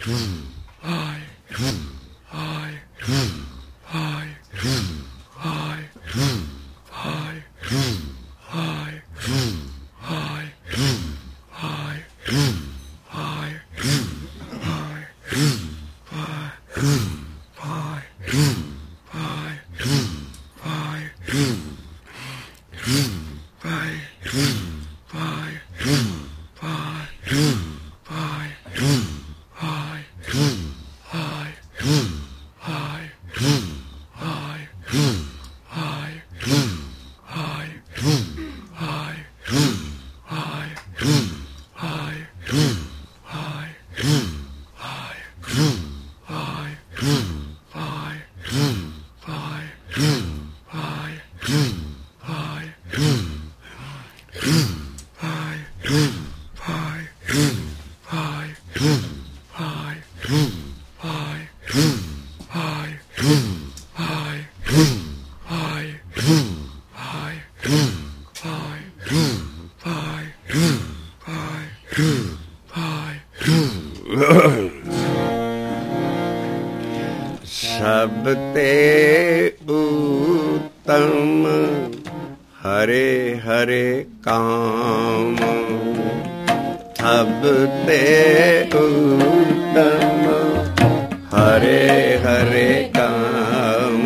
सब ते उत्तम हरे हरे काम, सब ते उत्तम हरे हरे काम।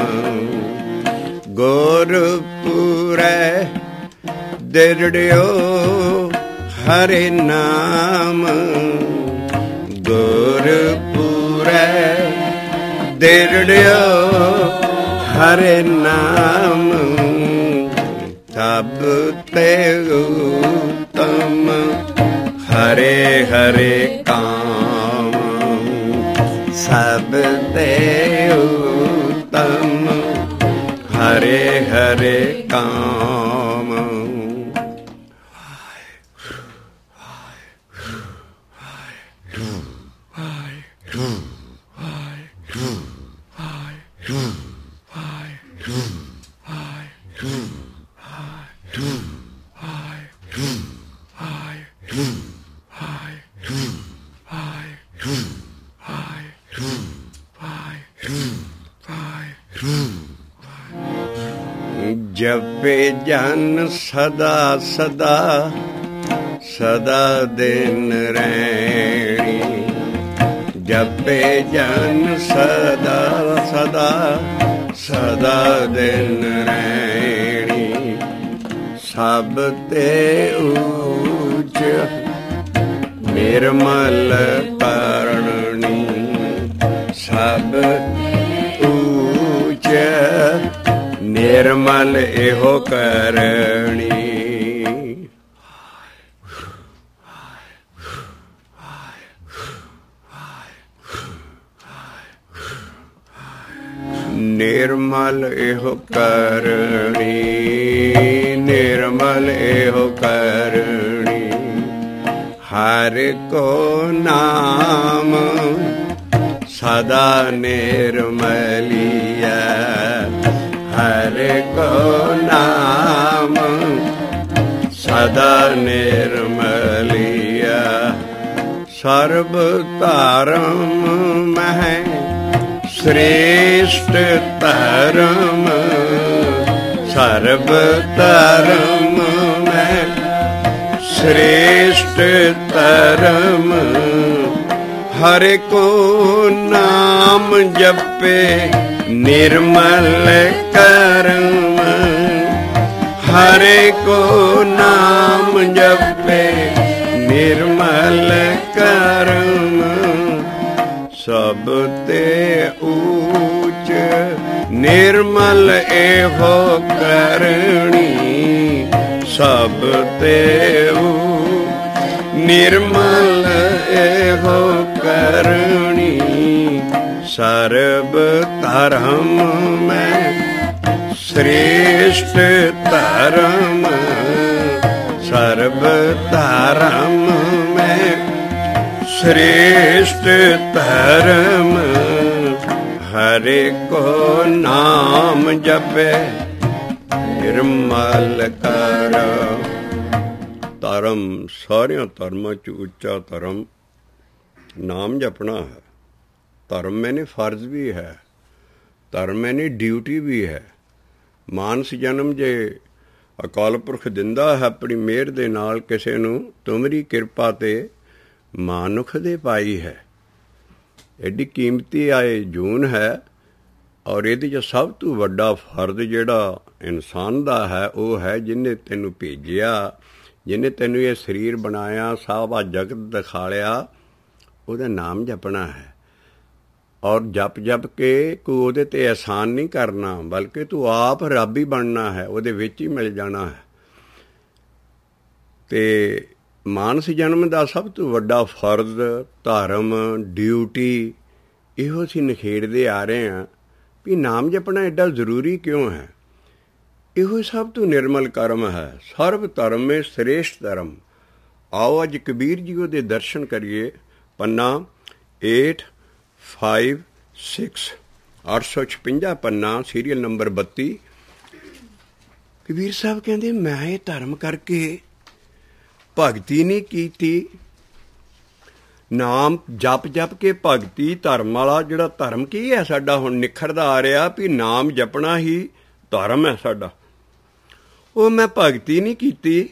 गुरपुरै दिरड़ियो हरे नाम, गुरपुरै दिरड़ियो हरे नाम। सब ते उत्तम हरे हरे काम, सब ते उत्तम हरे हरे काम। जपे जन सदा सदा सदा दिन रैणी, जपे जन सदा सदा सदा दिन रैणी। सब ते ऊच निर्मल करणी, सब ऊच निर्मल एहो करणी। निर्मल एहो करणी, निर्मल एहो करणी। हर को नाम सदा निर्मलिया, हर को नाम सदा निर्मलिया। सर्व धर्म मह श्रेष्ठ धर्म, सर्व धर्म में श्रेष्ठ धर्म। हर को नाम जपे निर्मल कर्म, हर को नाम जपे निर्मल कर्म। सब ते ऊच निर्मल एहो करणी, सब ते निर्मल एहो करणी। सर्व धर्म में श्रेष्ठ धर्म, सर्व धर्म में श्रेष्ठ धर्म। हरे को नाम जपे निर्मल कर। धर्म सारिया धर्मां च उच्चा धर्म नाम जपना है। ਧਰਮ ਮੈਨੇ ਫਰਜ਼ ਵੀ ਹੈ, ਧਰਮ ਮੈਨੇ ਡਿਊਟੀ ਵੀ ਹੈ। ਮਾਨਸ ਜਨਮ ਜੇ ਅਕਾਲ ਪੁਰਖ ਦਿੰਦਾ ਹੈ ਆਪਣੀ ਮਿਹਰ ਦੇ ਨਾਲ ਕਿਸੇ ਨੂੰ, ਤੁਮਰੀ ਕਿਰਪਾ ਤੇ ਮਾਨੁਖ ਦੇ ਪਾਈ ਹੈ। ਐਡੀ ਕੀਮਤੀ ਆਏ ਜੂਨ ਹੈ, ਔਰ ਇਹਦੇ 'ਚ ਸਭ ਤੋਂ ਵੱਡਾ ਫਰਜ਼ ਜਿਹੜਾ ਇਨਸਾਨ ਦਾ ਹੈ ਉਹ ਹੈ ਜਿਹਨੇ ਤੈਨੂੰ ਭੇਜਿਆ, ਜਿਹਨੇ ਤੈਨੂੰ ਇਹ ਸਰੀਰ ਬਣਾਇਆ, ਸਾਰਾ ਜਗਤ ਦਿਖਾਲਿਆ, ਉਹਦਾ ਨਾਮ ਜਪਣਾ ਹੈ। ਔਰ ਜਪ ਜਪ ਕੇ ਕੋਈ ਉਹਦੇ 'ਤੇ ਅਹਿਸਾਨ ਨਹੀਂ ਕਰਨਾ, ਬਲਕਿ ਤੂੰ ਆਪ ਰੱਬ ਹੀ ਬਣਨਾ ਹੈ, ਉਹਦੇ ਵਿੱਚ ਹੀ ਮਿਲ ਜਾਣਾ ਹੈ। ਅਤੇ ਮਾਨਸ ਜਨਮ ਦਾ ਸਭ ਤੋਂ ਵੱਡਾ ਫਰਜ਼, ਧਰਮ, ਡਿਊਟੀ ਇਹੋ ਅਸੀਂ ਨਿਖੇੜਦੇ ਆ ਰਹੇ ਹਾਂ ਵੀ ਨਾਮ ਜਪਣਾ ਐਡਾ ਜ਼ਰੂਰੀ ਕਿਉਂ ਹੈ। ਇਹੋ ਸਭ ਤੋਂ ਨਿਰਮਲ ਕਰਮ ਹੈ। ਸਰਬ ਧਰਮ ਮੇ ਸ੍ਰੇਸ਼ਟ ਧਰਮ। ਆਓ ਅੱਜ ਕਬੀਰ ਜੀ ਉਹਦੇ ਦਰਸ਼ਨ ਕਰੀਏ। ਪੰਨਾ 856 856 ਪੰਨਾ, ਸੀਰੀਅਲ ਨੰਬਰ 32। ਕਬੀਰ ਸਾਹਿਬ ਕਹਿੰਦੇ ਮੈਂ ਇਹ ਧਰਮ ਕਰਕੇ ਭਗਤੀ ਨਹੀਂ ਕੀਤੀ। ਨਾਮ ਜਪ ਜਪ ਕੇ ਭਗਤੀ, ਧਰਮ ਵਾਲਾ ਜਿਹੜਾ ਧਰਮ ਕੀ ਹੈ ਸਾਡਾ ਹੁਣ ਨਿਖਰਦਾ ਆ ਰਿਹਾ ਵੀ ਨਾਮ ਜਪਣਾ ਹੀ ਧਰਮ ਹੈ ਸਾਡਾ, ਉਹ ਮੈਂ ਭਗਤੀ ਨਹੀਂ ਕੀਤੀ।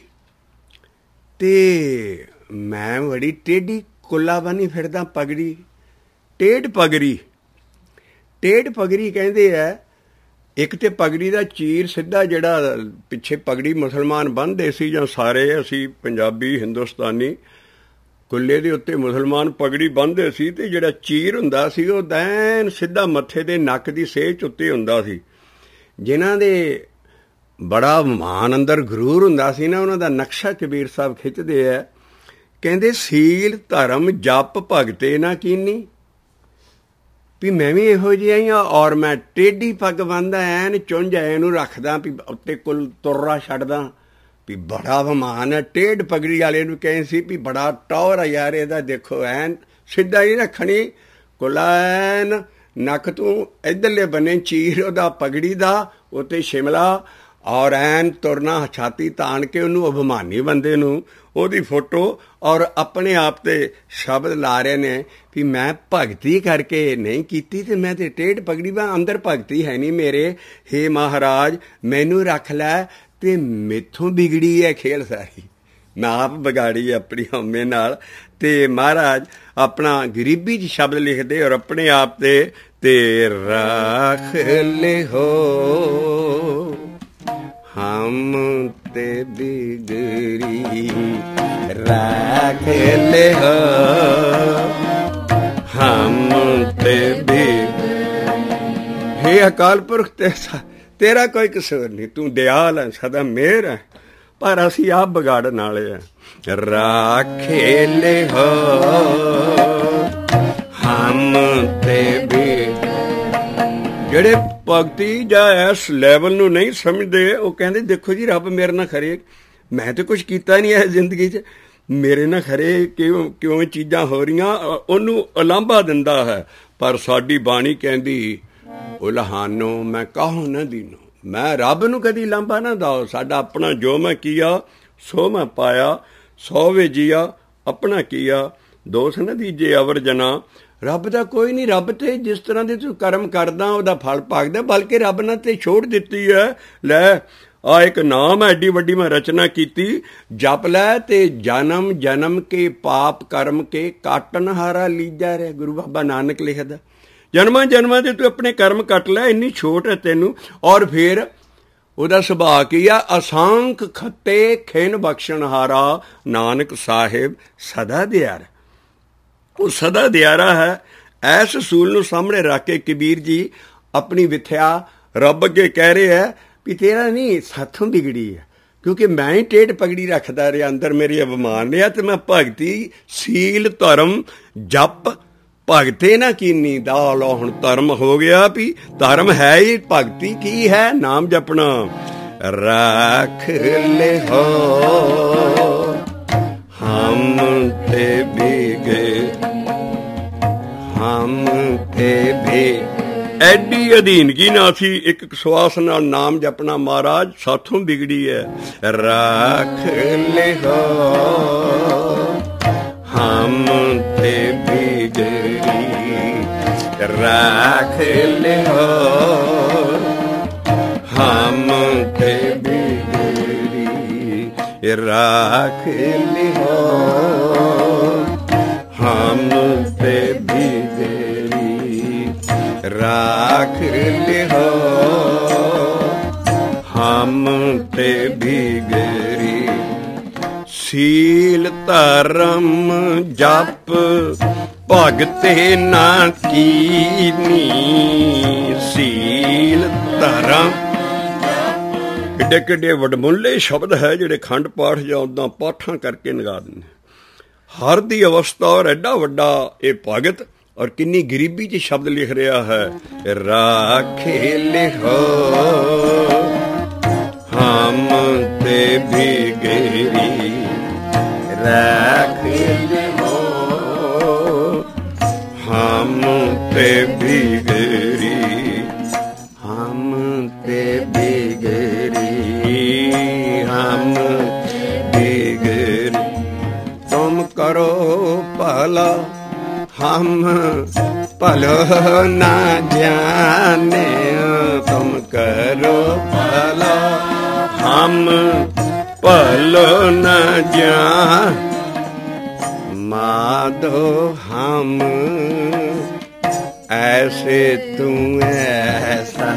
ਅਤੇ ਮੈਂ ਬੜੀ ਟੇਢੀ ਕੁੱਲਾ ਬੰਨੀ ਫਿਰਦਾ, ਪਗੜੀ, ਟੇਢ ਪਗੜੀ। ਟੇਢ ਪਗੜੀ ਕਹਿੰਦੇ ਹੈ, ਇੱਕ ਤੇ ਪਗੜੀ ਦਾ ਚੀਰ ਸਿੱਧਾ ਜਿਹੜਾ ਪਿੱਛੇ ਪਗੜੀ ਮੁਸਲਮਾਨ ਬੰਨ੍ਹਦੇ ਸੀ, ਜਾਂ ਸਾਰੇ ਅਸੀਂ ਪੰਜਾਬੀ ਹਿੰਦੁਸਤਾਨੀ ਕੁੱਲੇ ਦੇ ਉੱਤੇ ਮੁਸਲਮਾਨ ਪਗੜੀ ਬੰਨ੍ਹਦੇ ਸੀ, ਅਤੇ ਜਿਹੜਾ ਚੀਰ ਹੁੰਦਾ ਸੀ ਉਹ ਦੈਨ ਸਿੱਧਾ ਮੱਥੇ ਦੇ ਨੱਕ ਦੀ ਸੇਚ ਉੱਤੇ ਹੁੰਦਾ ਸੀ। ਜਿਨ੍ਹਾਂ ਦੇ ਬੜਾ ਮਾਨ ਅੰਦਰ ਗਰੂਰ ਹੁੰਦਾ ਸੀ ਨਾ, ਉਹਨਾਂ ਦਾ ਨਕਸ਼ਾ ਕਬੀਰ ਸਾਹਿਬ ਖਿੱਚਦੇ ਹੈ। ਕਹਿੰਦੇ ਸੀਲ ਧਰਮ ਜਪ ਭਗਤੇ ਨਾ ਕੀਨੀ, ਵੀ ਮੈਂ ਵੀ ਇਹੋ ਜਿਹਾ ਹੀ ਹਾਂ। ਔਰ ਮੈਂ ਟੇਢੀ ਪੱਗ ਬੰਨ੍ਹਦਾ, ਐਨ ਚੁੰਝ ਇਹਨੂੰ ਰੱਖਦਾ, ਵੀ ਉੱਤੇ ਕੁੱਲ ਤੁਰਰਾ ਛੱਡਦਾ, ਵੀ ਬੜਾ ਬਮਾਨ ਹੈ। ਟੇਢ ਪਗੜੀ ਵਾਲੇ ਨੂੰ ਕਹੇ ਸੀ ਵੀ ਬੜਾ ਟੌਰ ਆ ਯਾਰ ਇਹਦਾ, ਦੇਖੋ ਐਨ ਸਿੱਧਾ ਹੀ ਰੱਖਣੀ, ਕੁੱਲਾ ਐਨ ਨੱਕ ਤੋਂ ਇੱਧਰਲੇ ਬੰਨੇ ਚੀਰ ਉਹਦਾ ਪਗੜੀ ਦਾ, ਉੱਤੇ ਸ਼ਿਮਲਾ, ਔਰ ਐਨ ਤੁਰਨਾ, ਛਾਤੀ ਤਾਣ ਕੇ ਉਹਨੂੰ ਅਭਿਮਾਨੀ ਬੰਦੇ ਨੂੰ ਉਹਦੀ ਫੋਟੋ, ਔਰ ਆਪਣੇ ਆਪ 'ਤੇ ਸ਼ਬਦ ਲਾ ਰਹੇ ਨੇ ਵੀ ਮੈਂ ਭਗਤੀ ਕਰਕੇ ਨਹੀਂ ਕੀਤੀ, ਅਤੇ ਮੈਂ ਤਾਂ ਟੇਢ ਪਗੜੀ ਵਾ, ਅੰਦਰ ਭਗਤੀ ਹੈ ਨਹੀਂ ਮੇਰੇ। ਹੇ ਮਹਾਰਾਜ ਮੈਨੂੰ ਰੱਖ ਲੈ, ਅਤੇ ਮੈਥੋਂ ਵਿਗੜੀ ਹੈ ਖੇਲ ਸਾਰੀ, ਮੈਂ ਆਪ ਵਿਗਾੜੀ ਆਪਣੀ ਹਉਮੈ ਨਾਲ। ਅਤੇ ਮਹਾਰਾਜ ਆਪਣਾ ਗਰੀਬੀ 'ਚ ਸ਼ਬਦ ਲਿਖਦੇ ਔਰ ਆਪਣੇ ਆਪ 'ਤੇ ਰੱਖ ਲਿਓ ਹਮ ਤੇ ਬਿਗੜੀ, ਰੱਖ ਲਿਓ ਹਮ ਤੇ ਬਿਗੜੀ। ਹੇ ਅਕਾਲ ਪੁਰਖ ਤੇਰਾ ਕੋਈ ਕਸੂਰ ਨਹੀਂ, ਤੂੰ ਦਿਆਲ ਹੈ, ਸਦਾ ਮਿਹਰ ਹੈ, ਪਰ ਅਸੀਂ ਆਪ ਵਿਗਾੜਨ ਵਾਲੇ ਹਾਂ। ਰੱਖ ਲਿਓ ਹਮ ਤੇ ਬਿਗੜੀ। ਜਿਹੜੇ ਭਗਤੀ ਜਾਂ ਇਸ ਲੈਵਲ ਨੂੰ ਨਹੀਂ ਸਮਝਦੇ, ਉਹ ਕਹਿੰਦੇ ਦੇਖੋ ਜੀ ਰੱਬ ਮੇਰੇ ਨਾਲ ਖਰੇ, ਮੈਂ ਤਾਂ ਕੁਛ ਕੀਤਾ ਨਹੀਂ ਹੈ ਜ਼ਿੰਦਗੀ 'ਚ, ਮੇਰੇ ਨਾਲ ਖਰੇ ਕਿਉਂ ਚੀਜ਼ਾਂ ਹੋ ਰਹੀਆਂ, ਉਹਨੂੰ ਉਲਾਂਭਾ ਦਿੰਦਾ ਹੈ। ਪਰ ਸਾਡੀ ਬਾਣੀ ਕਹਿੰਦੀ ਉਲਹਾਨੋ ਮੈਂ ਕਾਹੋ ਨਾ ਦੀਨੋ, ਮੈਂ ਰੱਬ ਨੂੰ ਕਦੀ ਲਾਂਭਾ ਨਾ ਦਾਓ। ਸਾਡਾ ਆਪਣਾ ਜੋ ਮੈਂ ਕੀਆ ਸੋ ਮੈਂ ਪਾਇਆ, ਸੌ ਵੇ ਜੀਆ ਆਪਣਾ ਕੀਆ, ਦੋਸ਼ ਨਾ ਦੀਜੇ ਅਵਰ ਜਨਾ। ਰੱਬ ਦਾ ਕੋਈ ਨਹੀਂ, ਰੱਬ ਤੇ ਜਿਸ ਤਰ੍ਹਾਂ ਦੇ ਤੂੰ ਕਰਮ ਕਰਦਾ ਉਹਦਾ ਫਲ ਭੋਗਦਾ, ਬਲਕਿ ਰੱਬ ਨੇ ਤੇ ਛੋੜ ਦਿੱਤੀ ਹੈ। ਲੈ ਆ ਇੱਕ ਨਾਮ ਐਡੀ ਵੱਡੀ ਮੈਂ ਰਚਨਾ ਕੀਤੀ, ਜਪ ਲੈ ਤੇ ਜਨਮ ਜਨਮ ਕੇ ਪਾਪ ਕਰਮ ਕੇ ਕਾਟਨ ਹਾਰਾ ਲੀਜਾ ਰਿਹਾ। ਗੁਰੂ ਬਾਬਾ ਨਾਨਕ ਲਿਖਦਾ ਜਨਮਾਂ ਜਨਮਾਂ ਦੇ ਤੂੰ ਆਪਣੇ ਕਰਮ ਕੱਟ ਲੈ, ਇੰਨੀ ਛੋਟ ਹੈ ਤੈਨੂੰ। ਔਰ ਫਿਰ ਉਹਦਾ ਸੁਭਾਅ ਕੀ ਆ, ਅਸੰਖ ਖੱਤੇ ਖਿਨ ਬਖਸ਼ਣ ਹਾਰਾ ਨਾਨਕ ਸਾਹਿਬ ਸਦਾ ਦਿਆਰਾ। ਉਹ ਸਦਾ ਦਿਆਰਾ ਹੈ। ਐਸ ਅਸੂਲ ਨੂੰ ਸਾਹਮਣੇ ਰੱਖ ਕੇ ਕਬੀਰ ਜੀ ਆਪਣੀ ਵਿਥਿਆ ਰੱਬ ਅੱਗੇ ਕਹਿ ਰਹੇ ਹੈ ਵੀ ਤੇਰਾ ਨਹੀਂ ਸਾਥੋਂ ਵਿਗੜੀ ਹੈ, ਕਿਉਂਕਿ ਮੈਂ ਹੀ ਟੇਢ ਪਗੜੀ ਰੱਖਦਾ ਰਿਹਾ, ਅੰਦਰ ਮੇਰੀ ਅਭਿਮਾਨ ਰਿਹਾ, ਅਤੇ ਮੈਂ ਭਗਤੀ ਸੀਲ ਧਰਮ ਜਪ ਭਗਤੇ ਨਾ ਕੀਨੀ ਦਾ ਲੋ। ਹੁਣ ਧਰਮ ਹੋ ਗਿਆ ਵੀ ਧਰਮ ਹੈ ਹੀ ਭਗਤੀ ਕੀ ਹੈ, ਨਾਮ ਜਪਣਾ। ਰੱਖ ਲਿਓ ਹਮ ਤੇ ਬਿਗੇ ਹਮ ਤੇ ਵੀ। ਐਡੀ ਅਧੀਨਗੀ ਨਾਲ ਸੀ ਇੱਕ ਸਵਾਸ ਨਾਲ ਨਾਮ ਜਪਣਾ, ਮਹਾਰਾਜ ਸਾਥੋਂ ਵਿਗੜੀ ਹੈ। ਰੱਖ ਲਿਓ ਹਮ ਤੇ ਬਿਗੜੀ राख लिहो हम ते बिगड़ी राख लिहो हम ते बिगड़ी राख लिहो हम ते बिगड़ी सील धर्म जप भगते ना कीनी सील धर्म किड्डे किड्डे वडमुले शब्द है जिहड़े खंड पाठ जां उदां पाठां करके नगा दिंदे हर दी अवस्था और एडा वड्डा ये भगत और किन्नी गरीबी च शब्द लिख रहा है राखे लिखो हम ते बिगड़ी राख लिखो हम ते बिगड़ी हम ते बिगड़ी हम बिगड़ी तुम करो भला हम भलो ना जाने तुम करो भला हम भलो न जान माधो हम ऐसे तू ऐसा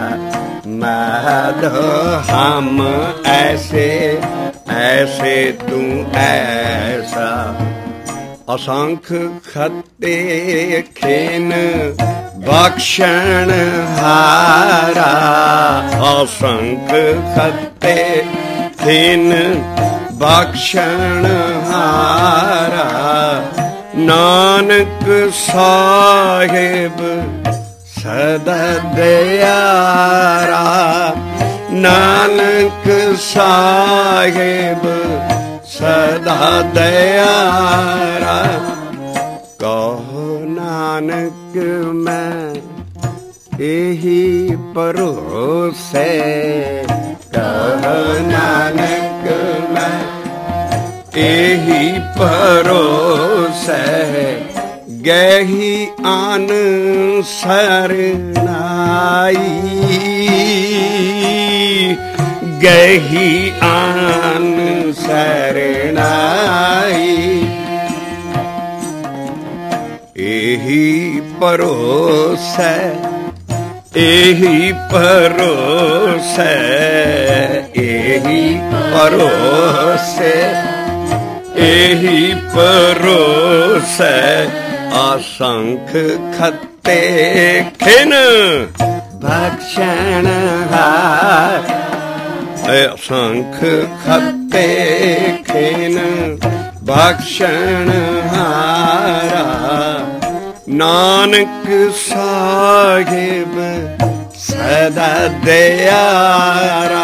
माधो हम ऐसे ऐसे तू ऐसा असंख खते खेन बख्शण हारा असंख खते खेन बख्शण हारा नानक साहिब सदा दयारा नानक साहिब सदा दयारा कहो नानक मैं यही भरोसे कहो नानक मैं यही भरोसे गही आन सरनाई गही आन सरनाई यही भरोसे यही भरोसे यही भरोसे यही भरोसे असंख खते खिन भक्षण हार असंख खते खिन भक्षण हारा नानक साहिब सदा दयारा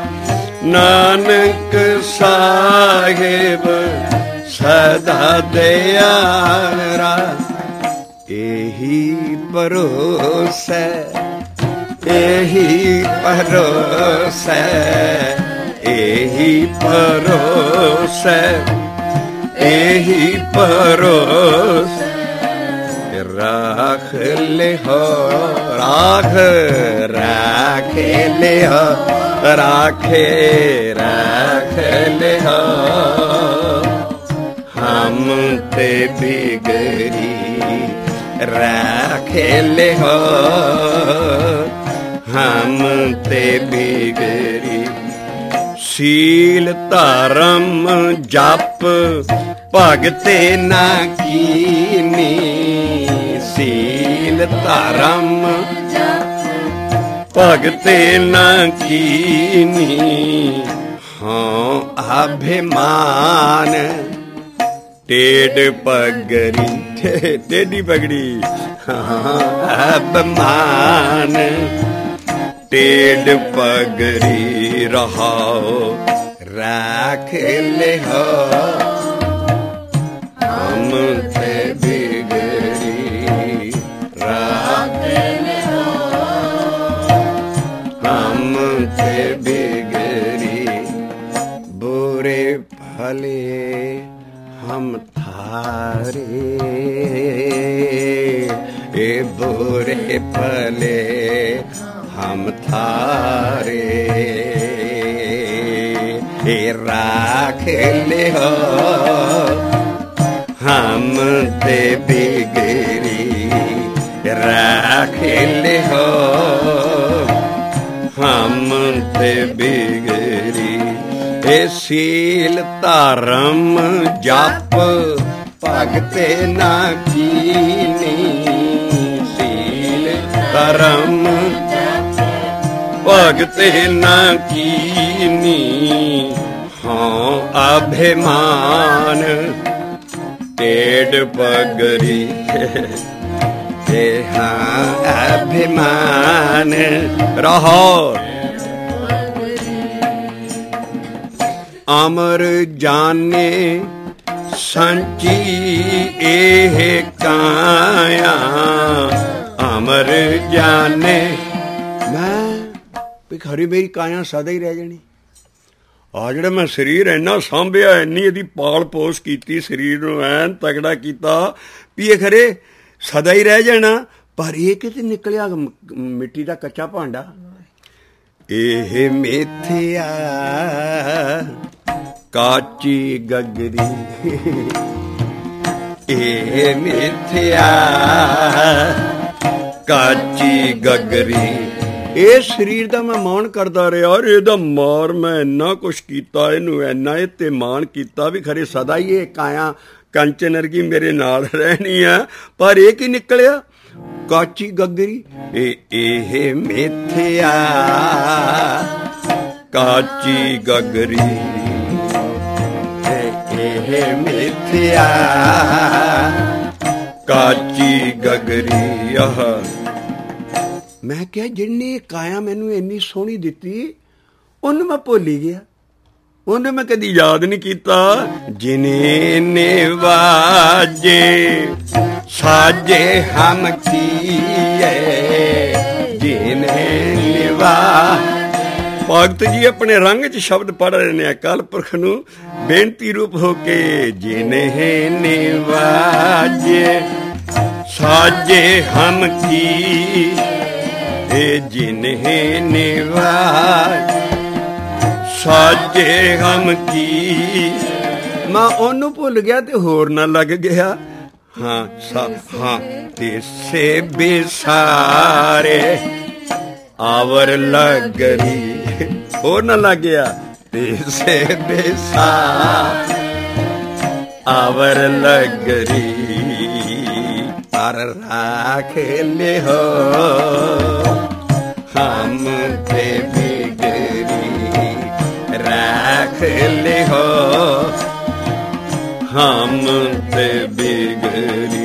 नानक साहिब सदा दयारा यही भरोसे यही भरोसे यही भरोसे यही भरोसे राख ले हो राख राख ले हो राखे राख ले हो हम ते बिगड़ी राख ले हो हम ते बिगड़ी सील धर्म जप भगते ना कीनी सील धर्म भगते ना कीनी हाँ अभिमान टेढ़ पगड़ी टेढ़ी पगड़ी हाँ अभिमान टेढ़ पगड़ी रहो राख ले हो हम ते बिगड़ी राख ले हो हम ते बिगड़ी बुरे भले हम थारे बुरे भले हम थारे, राख ले हो हम ते बिगड़ी, राख ले हो हम ते बिगड़ी। ए सील धर्म जप भगते ना कीनी, सील धर्म भगते ना कीनी। हाँ अभिमान टेढ़ पगड़ी, हाँ अभिमान रहो। अमर जाने संची एह काया, अमर जाने मैं खरी मेरी काया सदा ही रह जानी। आ ਜਿਹੜਾ मैं शरीर इन्ना ਸਾਂਭਿਆ, ਇੰਨੀ ਇਹਦੀ ਪਾਲ ਪੋਸ ਕੀਤੀ, ਸਰੀਰ ਨੂੰ ਐਨ ਤਗੜਾ ਕੀਤਾ ਵੀ ਇਹ ਖਰੇ ਸਦਾ ਹੀ ਰਹਿ ਜਾਣਾ। ਪਰ ਇਹ ਕਿਤੇ ਨਿਕਲਿਆ ਮਿੱਟੀ ਦਾ ਕੱਚਾ ਭਾਂਡਾ। ਇਹ ਮਿੱਥਿਆ ਕਾਚੀ ਗਗਰੀ, ਇਹ ਮਿੱਥਿਆ ਕਾਚੀ ਗਗਰੀ। ਇਹ ਸਰੀਰ ਦਾ ਮੈਂ ਮਾਣ ਕਰਦਾ ਰਿਹਾ, ਔਰ ਇਹਦਾ ਮਾਰ ਮੈਂ ਇੰਨਾ ਕੁਛ ਕੀਤਾ, ਇਹਨੂੰ ਇੰਨਾ ਇਹ ਤੇ ਮਾਣ ਕੀਤਾ ਵੀ ਖਰੇ ਸਦਾ ਹੀ ਇਹ ਕਾਇਆ ਕੰਚਨ ਵਰਗੀ ਮੇਰੇ ਨਾਲ ਰਹਿਣੀ ਆ। ਪਰ ਇਹ ਕੀ ਨਿਕਲਿਆ ਕਾਚੀ ਗਗਰੀ। ਇਹ ਮਿੱਥਿਆ ਕਾਚੀ ਗਗਰੀ, ਇਹ ਮਿੱਥਿਆ ਕਾਚੀ ਗਗਰੀ। ਆਹ ਮੈਂ ਕਿਹਾ ਜਿੰਨੀ ਕਾਇਆ ਮੈਨੂੰ ਇੰਨੀ ਸੋਹਣੀ ਦਿੱਤੀ ਉਹਨੂੰ ਮੈਂ ਭੁੱਲ ਹੀ ਗਿਆ, ਉਹਨੂੰ ਮੈਂ ਕਦੀ ਯਾਦ ਨਹੀਂ ਕੀਤਾ। ਜਿਨੇ ਨਿਵਾਜੇ ਸਾਜੇ ਹਮ ਕੀਏ, ਜਿਨੇ ਨਿਵਾ। ਭਗਤ ਜੀ ਆਪਣੇ ਰੰਗ 'ਚ ਸ਼ਬਦ ਪੜ੍ਹ ਰਹੇ ਨੇ ਅਕਾਲ ਪੁਰਖ ਨੂੰ ਬੇਨਤੀ ਰੂਪ ਹੋ ਕੇ। ਜਿਨੇ ਨਿਵਾਜੇ ਸਾਜੇ ਹਮ ਕੀ, ਜਿਨੇ ਨਿਵਾਜ ਸਾਜੇ ਹਮ ਕੀ। ਮੈਂ ਉਹਨੂੰ ਭੁੱਲ ਗਿਆ ਤੇ ਹੋਰ ਨਾ ਲੱਗ ਗਿਆ। ਹਾਂ ਹਾਂ ਤੇਸੇ ਬੇਸਾਰੇ ਆਵਰ ਲੱਗਰੀ, ਹੋਰ ਨਾ ਲੱਗ ਗਿਆ। ਤੇਸੇ ਬੇਸਾਰ ਆਵਰ ਲੱਗਰੀ, ਪਰ ਰਾਖ ਲੈ ਹੋ हम ते बिगड़ी, राख ले हो हम ते बिगड़ी।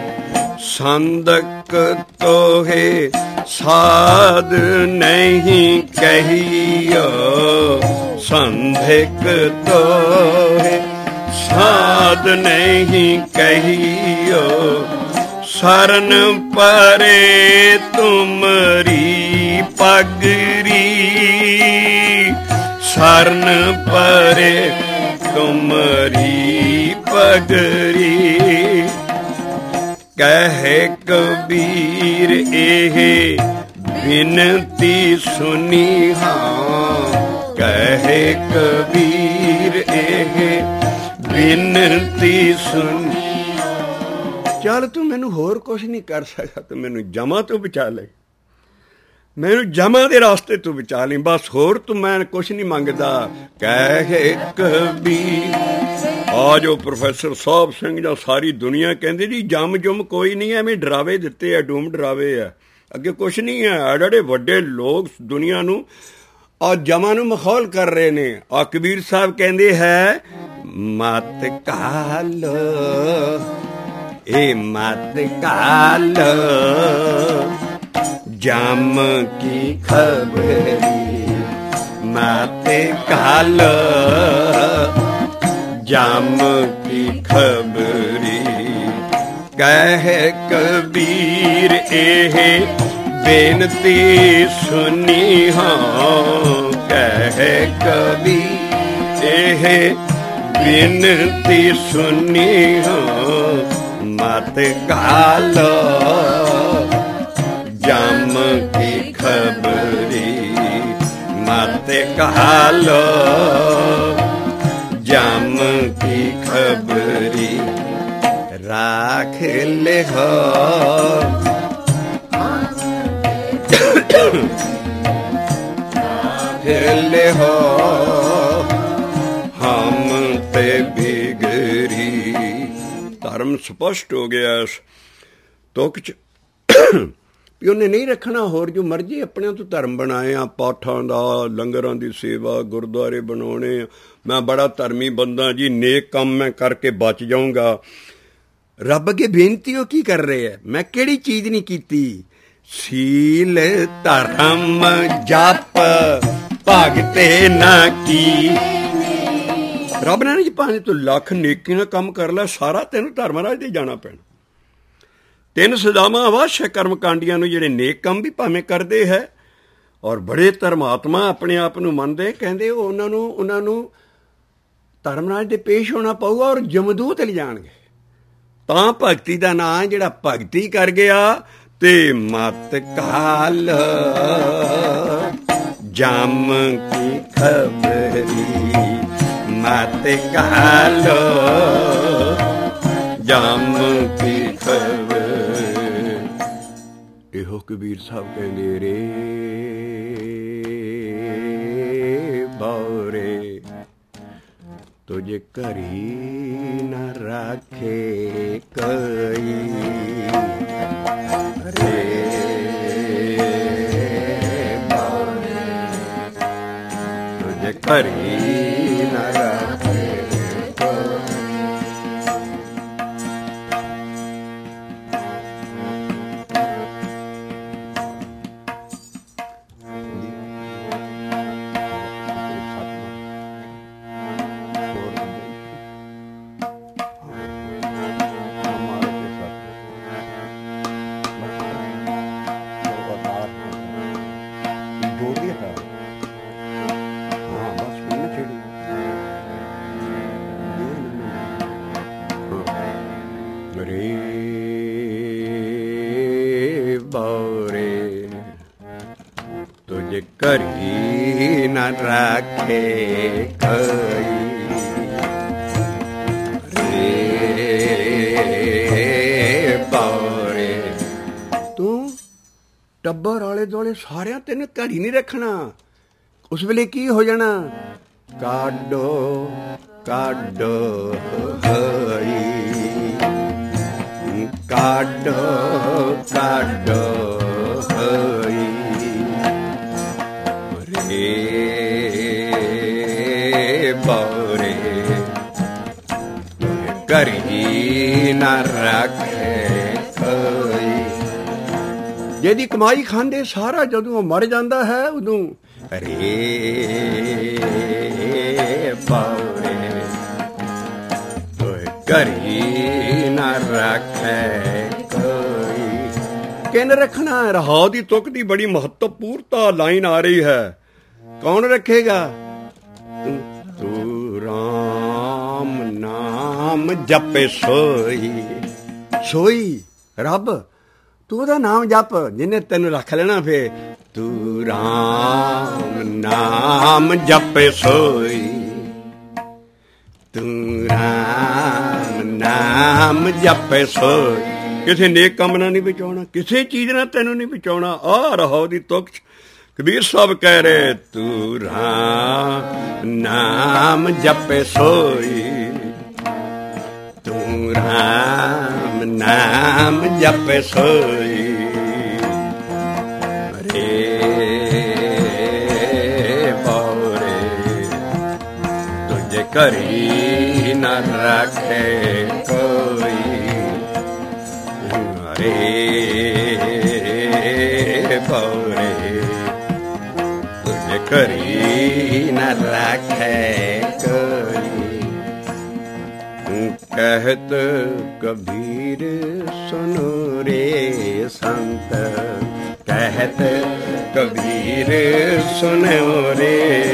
संदक तो है साध नहीं कहियो, संधिक तो है साध नहीं कहियो। शरण परे तुमरी पगरी, शरण परे तुमरी पगरी। कहे कबीर एह बिनती सुनी, हाँ कहे कबीर एह बिनती सुनी। ਚੱਲ ਤੂੰ ਮੈਨੂੰ ਹੋਰ ਕੁਛ ਨਹੀਂ ਕਰ ਸਕਦਾ, ਤੂੰ ਮੈਨੂੰ ਜਮਾਂ ਤੋਂ ਬਚਾ ਲੈ, ਮੈਨੂੰ ਜਮਾਂ ਦੇ ਰਾਸਤੇ ਤੋਂ ਬਚਾ ਲਈ, ਬਸ ਹੋਰ ਤੂੰ ਮੈਂ ਕੁਛ ਨਹੀਂ ਮੰਗਦਾ। ਕਹੇ ਕਬੀਰ। ਆ ਜੋ ਪ੍ਰੋਫੈਸਰ ਸਾਹਿਬ ਸਿੰਘ ਜਾਂ ਸਾਰੀ ਦੁਨੀਆ ਕਹਿੰਦੇ ਜੀ ਜਮ ਜੁਮ ਕੋਈ ਨਹੀਂ, ਐਵੇਂ ਡਰਾਵੇ ਦਿੱਤੇ ਆ, ਡੂਮ ਡਰਾਵੇ ਆ, ਅੱਗੇ ਕੁਛ ਨਹੀਂ ਹੈ। ਜਿਹੜੇ ਵੱਡੇ ਲੋਕ ਦੁਨੀਆ ਨੂੰ ਆ ਜਮਾਂ ਨੂੰ ਮਖੌਲ ਕਰ ਰਹੇ ਨੇ। ਆ ਕਬੀਰ ਸਾਹਿਬ ਕਹਿੰਦੇ ਹੈ ਮਤ ਕਾਲੋ, ਇਹ ਮਤ ਕਾਲੋ ਜਮ ਕੀ ਖਬਰੀ, ਮਤ ਕਾਲੋ ਜਮ ਕੀ ਖਬਰੀ। ਕਹੇ ਕਬੀਰ ਇਹ ਬੇਨਤੀ ਸੁਣੀ, ਹਾਂ ਕਹੇ ਕਬੀਰ ਇਹ ਬੇਨਤੀ ਸੁਣੀ, ਹਾਂ ਮਤ ਕਾਲੋ कालो जम की खबरी राख ले हो ले हो हम ते बिगड़ी। धर्म स्पष्ट हो गया तुक च ਵੀ ਉਹਨੇ ਨਹੀਂ ਰੱਖਣਾ। ਹੋਰ ਜੋ ਮਰਜ਼ੀ ਆਪਣੇ ਤੋਂ ਧਰਮ ਬਣਾਏ ਆ, ਪਾਠਾਂ ਦਾ, ਲੰਗਰਾਂ ਦੀ ਸੇਵਾ, ਗੁਰਦੁਆਰੇ ਬਣਾਉਣੇ, ਮੈਂ ਬੜਾ ਧਰਮੀ ਬੰਦਾ ਜੀ, ਨੇਕ ਕੰਮ ਮੈਂ ਕਰਕੇ ਬਚ ਜਾਊਂਗਾ। ਰੱਬ ਅੱਗੇ ਬੇਨਤੀ ਉਹ ਕੀ ਕਰ ਰਹੇ ਹੈ? ਮੈਂ ਕਿਹੜੀ ਚੀਜ਼ ਨਹੀਂ ਕੀਤੀ? ਸੀਲ ਧਰਮ ਜਪ ਭਗਤੇ ਨਾ ਕੀ। ਰੱਬ ਨੇ ਜੀ ਭਾਵੇਂ ਤੂੰ ਲੱਖ ਨੇਕੀ ਨਾਲ ਕੰਮ ਕਰ ਲੈ, ਸਾਰਾ ਤੈਨੂੰ ਧਰਮਰਾਜ ਦੇ ਜਾਣਾ ਪੈਣਾ। 3 ਸਜ਼ਾਵਾਂ ਅਵश्य ਕਰਮ ਕਾਂਡੀਆਂ ਨੂੰ ਜਿਹੜੇ ਨੇਕ ਕੰਮ ਵੀ ਭਾਵੇਂ ਕਰਦੇ ਹੈ ਔਰ ਬੜੇ ਧਰਮਾਤਮਾ ਆਪਣੇ ਆਪ ਨੂੰ ਮੰਨਦੇ, ਕਹਿੰਦੇ ਉਹਨਾਂ ਨੂੰ ਧਰਮਰਾਜ ਦੇ ਪੇਸ਼ ਹੋਣਾ ਪਊਗਾ ਔਰ ਜਮਦੂਤ ਲਿਜਾਣਗੇ। ਤਾਂ ਭਗਤੀ ਦਾ ਨਾਂ ਜਿਹੜਾ ਭਗਤੀ ਕਰ ਗਿਆ ਤੇ ਮਤ ਕਾਲ ਜਮ ਕੀ ਖਬਰੀ ਮਤ ਕਾਲ ਜਮ ਕੀ ਖਬਰ। ਇਹੋ ਕਬੀਰ ਸਾਹਿਬ ਕਹਿੰਦੇ ਰੇ ਬਾਉਰੇ ਤੁਝੇ ਘਰੀ ਨਾ ਰਾਖੇ ਕਈ ਰੇ ਬਾਉਰੇ ਤੁਝੇ ਘਰੀ ਨਾ ਰਾਖੇ। ਘਰੀ ਨਾ ਰਾਖੇ ਕਈ ਰੇ ਬਾਉਰੇ। ਤੂੰ ਟੱਬਰ ਆਲੇ ਦੁਆਲੇ ਸਾਰਿਆਂ ਤੈਨੂੰ ਘਰੀ ਨਹੀਂ ਰੱਖਣਾ। ਉਸ ਵੇਲੇ ਕੀ ਹੋ ਜਾਣਾ? ਕਾਡੋ ਕਾਡੋ ਹਰੀ ਕਾਡੋ ਕਾਡੋ ਹਰੀ ਬਾਉਰੇ ਘਰੀ ਨਾ ਰੱਖੇ ਕੋਈ। ਜਿਹਦੀ ਕਮਾਈ ਖਾਂਦੇ ਸਾਰਾ ਜਦੋਂ ਉਹ ਮਰ ਜਾਂਦਾ ਹੈ ਉਦੋਂ ਰੇ ਬਾਉਰੇ ਘਰੀ ਨਾ ਰੱਖੇ ਕੋਈ। ਕਿਨ ਰੱਖਣਾ? ਰਹਾਉ ਦੀ ਤੁਕ ਦੀ ਬੜੀ ਮਹੱਤਵਪੂਰਤਾ ਲਾਈਨ ਆ ਰਹੀ ਹੈ। ਕੌਣ ਰੱਖੇਗਾ? ਤੂੰ ਰਾਮ ਨਾਮ ਜਪੇ ਸੋਈ। ਸੋਈ ਰੱਬ, ਤੂੰ ਉਹਦਾ ਨਾਮ ਜਪ ਜਿਹਨੇ ਤੈਨੂੰ ਰੱਖ ਲੈਣਾ। ਫੇ ਤੂੰ ਰਾਮ ਨਾਮ ਜਪੇ ਸੋਈ ਤੂੰ ਰਾਮ ਨਾਮ ਜਪੇ ਸੋਈ। ਕਿਸੇ ਨੇਕ ਕੰਮ ਨਾਲ ਨਹੀਂ ਬਚਾਉਣਾ, ਕਿਸੇ ਚੀਜ਼ ਨਾਲ ਤੈਨੂੰ ਨਹੀਂ ਬਚਾਉਣਾ। ਆ ਰਹੋ ਦੀ ਤੁਕ ਕਬੀਰ ਸਾਹਿਬ ਕਹਿ ਰਹੇ ਤੂੰ ਰਾਮ ਨਾਮ ਜਪੇ ਸੋਈ ਤੂੰ ਰਾਮ ਨਾਮ ਜਪੇ ਸੋਈ ਰੇ ਬਾਉਰੇ ਤੁਝੇ ਘਰੀ ਨਾ ਰੱਖੇ ਕੋਈ ਰੇ ਬਾਉਰੇ ਘਰੀ ਨਾ ਰੱਖੇ ਕੋਈ। कहत कबीर सुनो रे संत कहत कबीर सुनो रे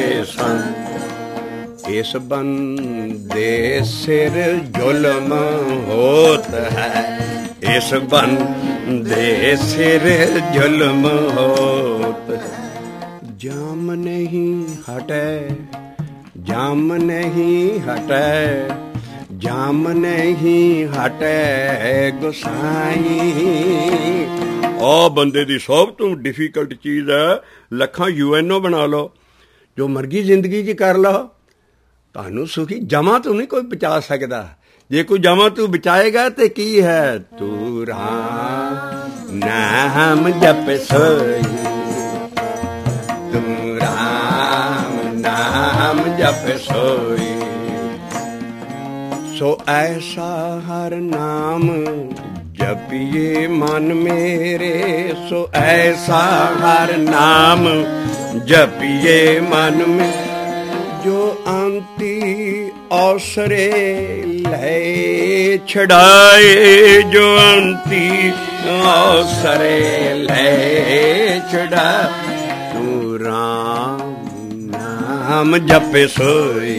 संत इस बंदे सिर जुल्म होत है इस बंदे सिर जुल्म होत जाम नहीं हटे, जाम नहीं हटे, जाम नहीं हटे गोसाई। ਆ ਬੰਦੇ ਦੀ ਸਭ ਤੋਂ ਡਿਫੀਕਲਟ ਚੀਜ਼ ਹੈ। ਲੱਖਾਂ UNO ਬਣਾ ਲਓ, ਜੋ ਮਰਜ਼ੀ ਜ਼ਿੰਦਗੀ 'ਚ ਕਰ ਲਓ, ਤੁਹਾਨੂੰ ਸੁਖੀ ਜਮਾ ਤੂੰ ਨਹੀਂ ਕੋਈ ਬਚਾ ਸਕਦਾ। ਜੇ ਕੋਈ ਜਮਾ ਤੂੰ ਬਚਾਏਗਾ ਤੇ ਕੀ ਹੈ? ਤੂੰ ਰਾਮ ਨਾਮ ਜਪ ਸੋਈ, ਤੂੰ ਰਾਮ ਨਾਮ ਜਪ ਸੋਈ। ਸੋ ਐਸਾ ਹਰ ਨਾਮ जपिए मन मेरे, सो ऐसा हर नाम जपिए मन में, जो अंती अवसरे ले छड़ाए, जो अंती अवसरे ले छड़ा। तू राम नाम जपे सोई,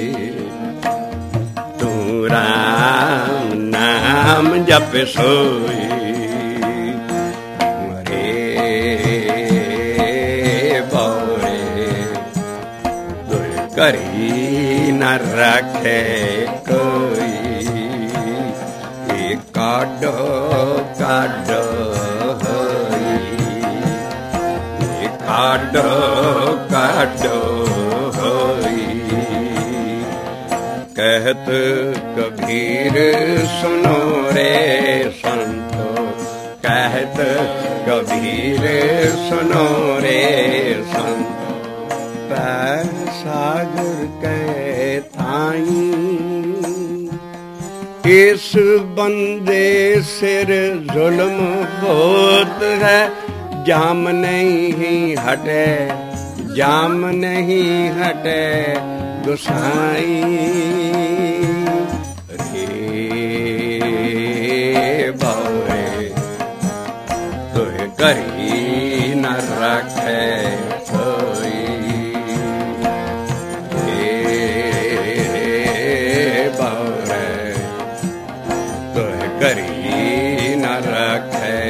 तू राम नाम जप सोई। मरे बोरे दुर करी न रखे कोई, काडो काडो काडो काडो कहत कबीर सुनो रे संतो, कहत कबीर सुनो रे संतो। पैर सागर के थाई इस बंदे सिर जुल्म बहुत है, जाम नहीं हटे, जाम नहीं हटे गोसाई। रे बावे तुहे करी न रखे कोई, रे बावे तुहे करी न रखे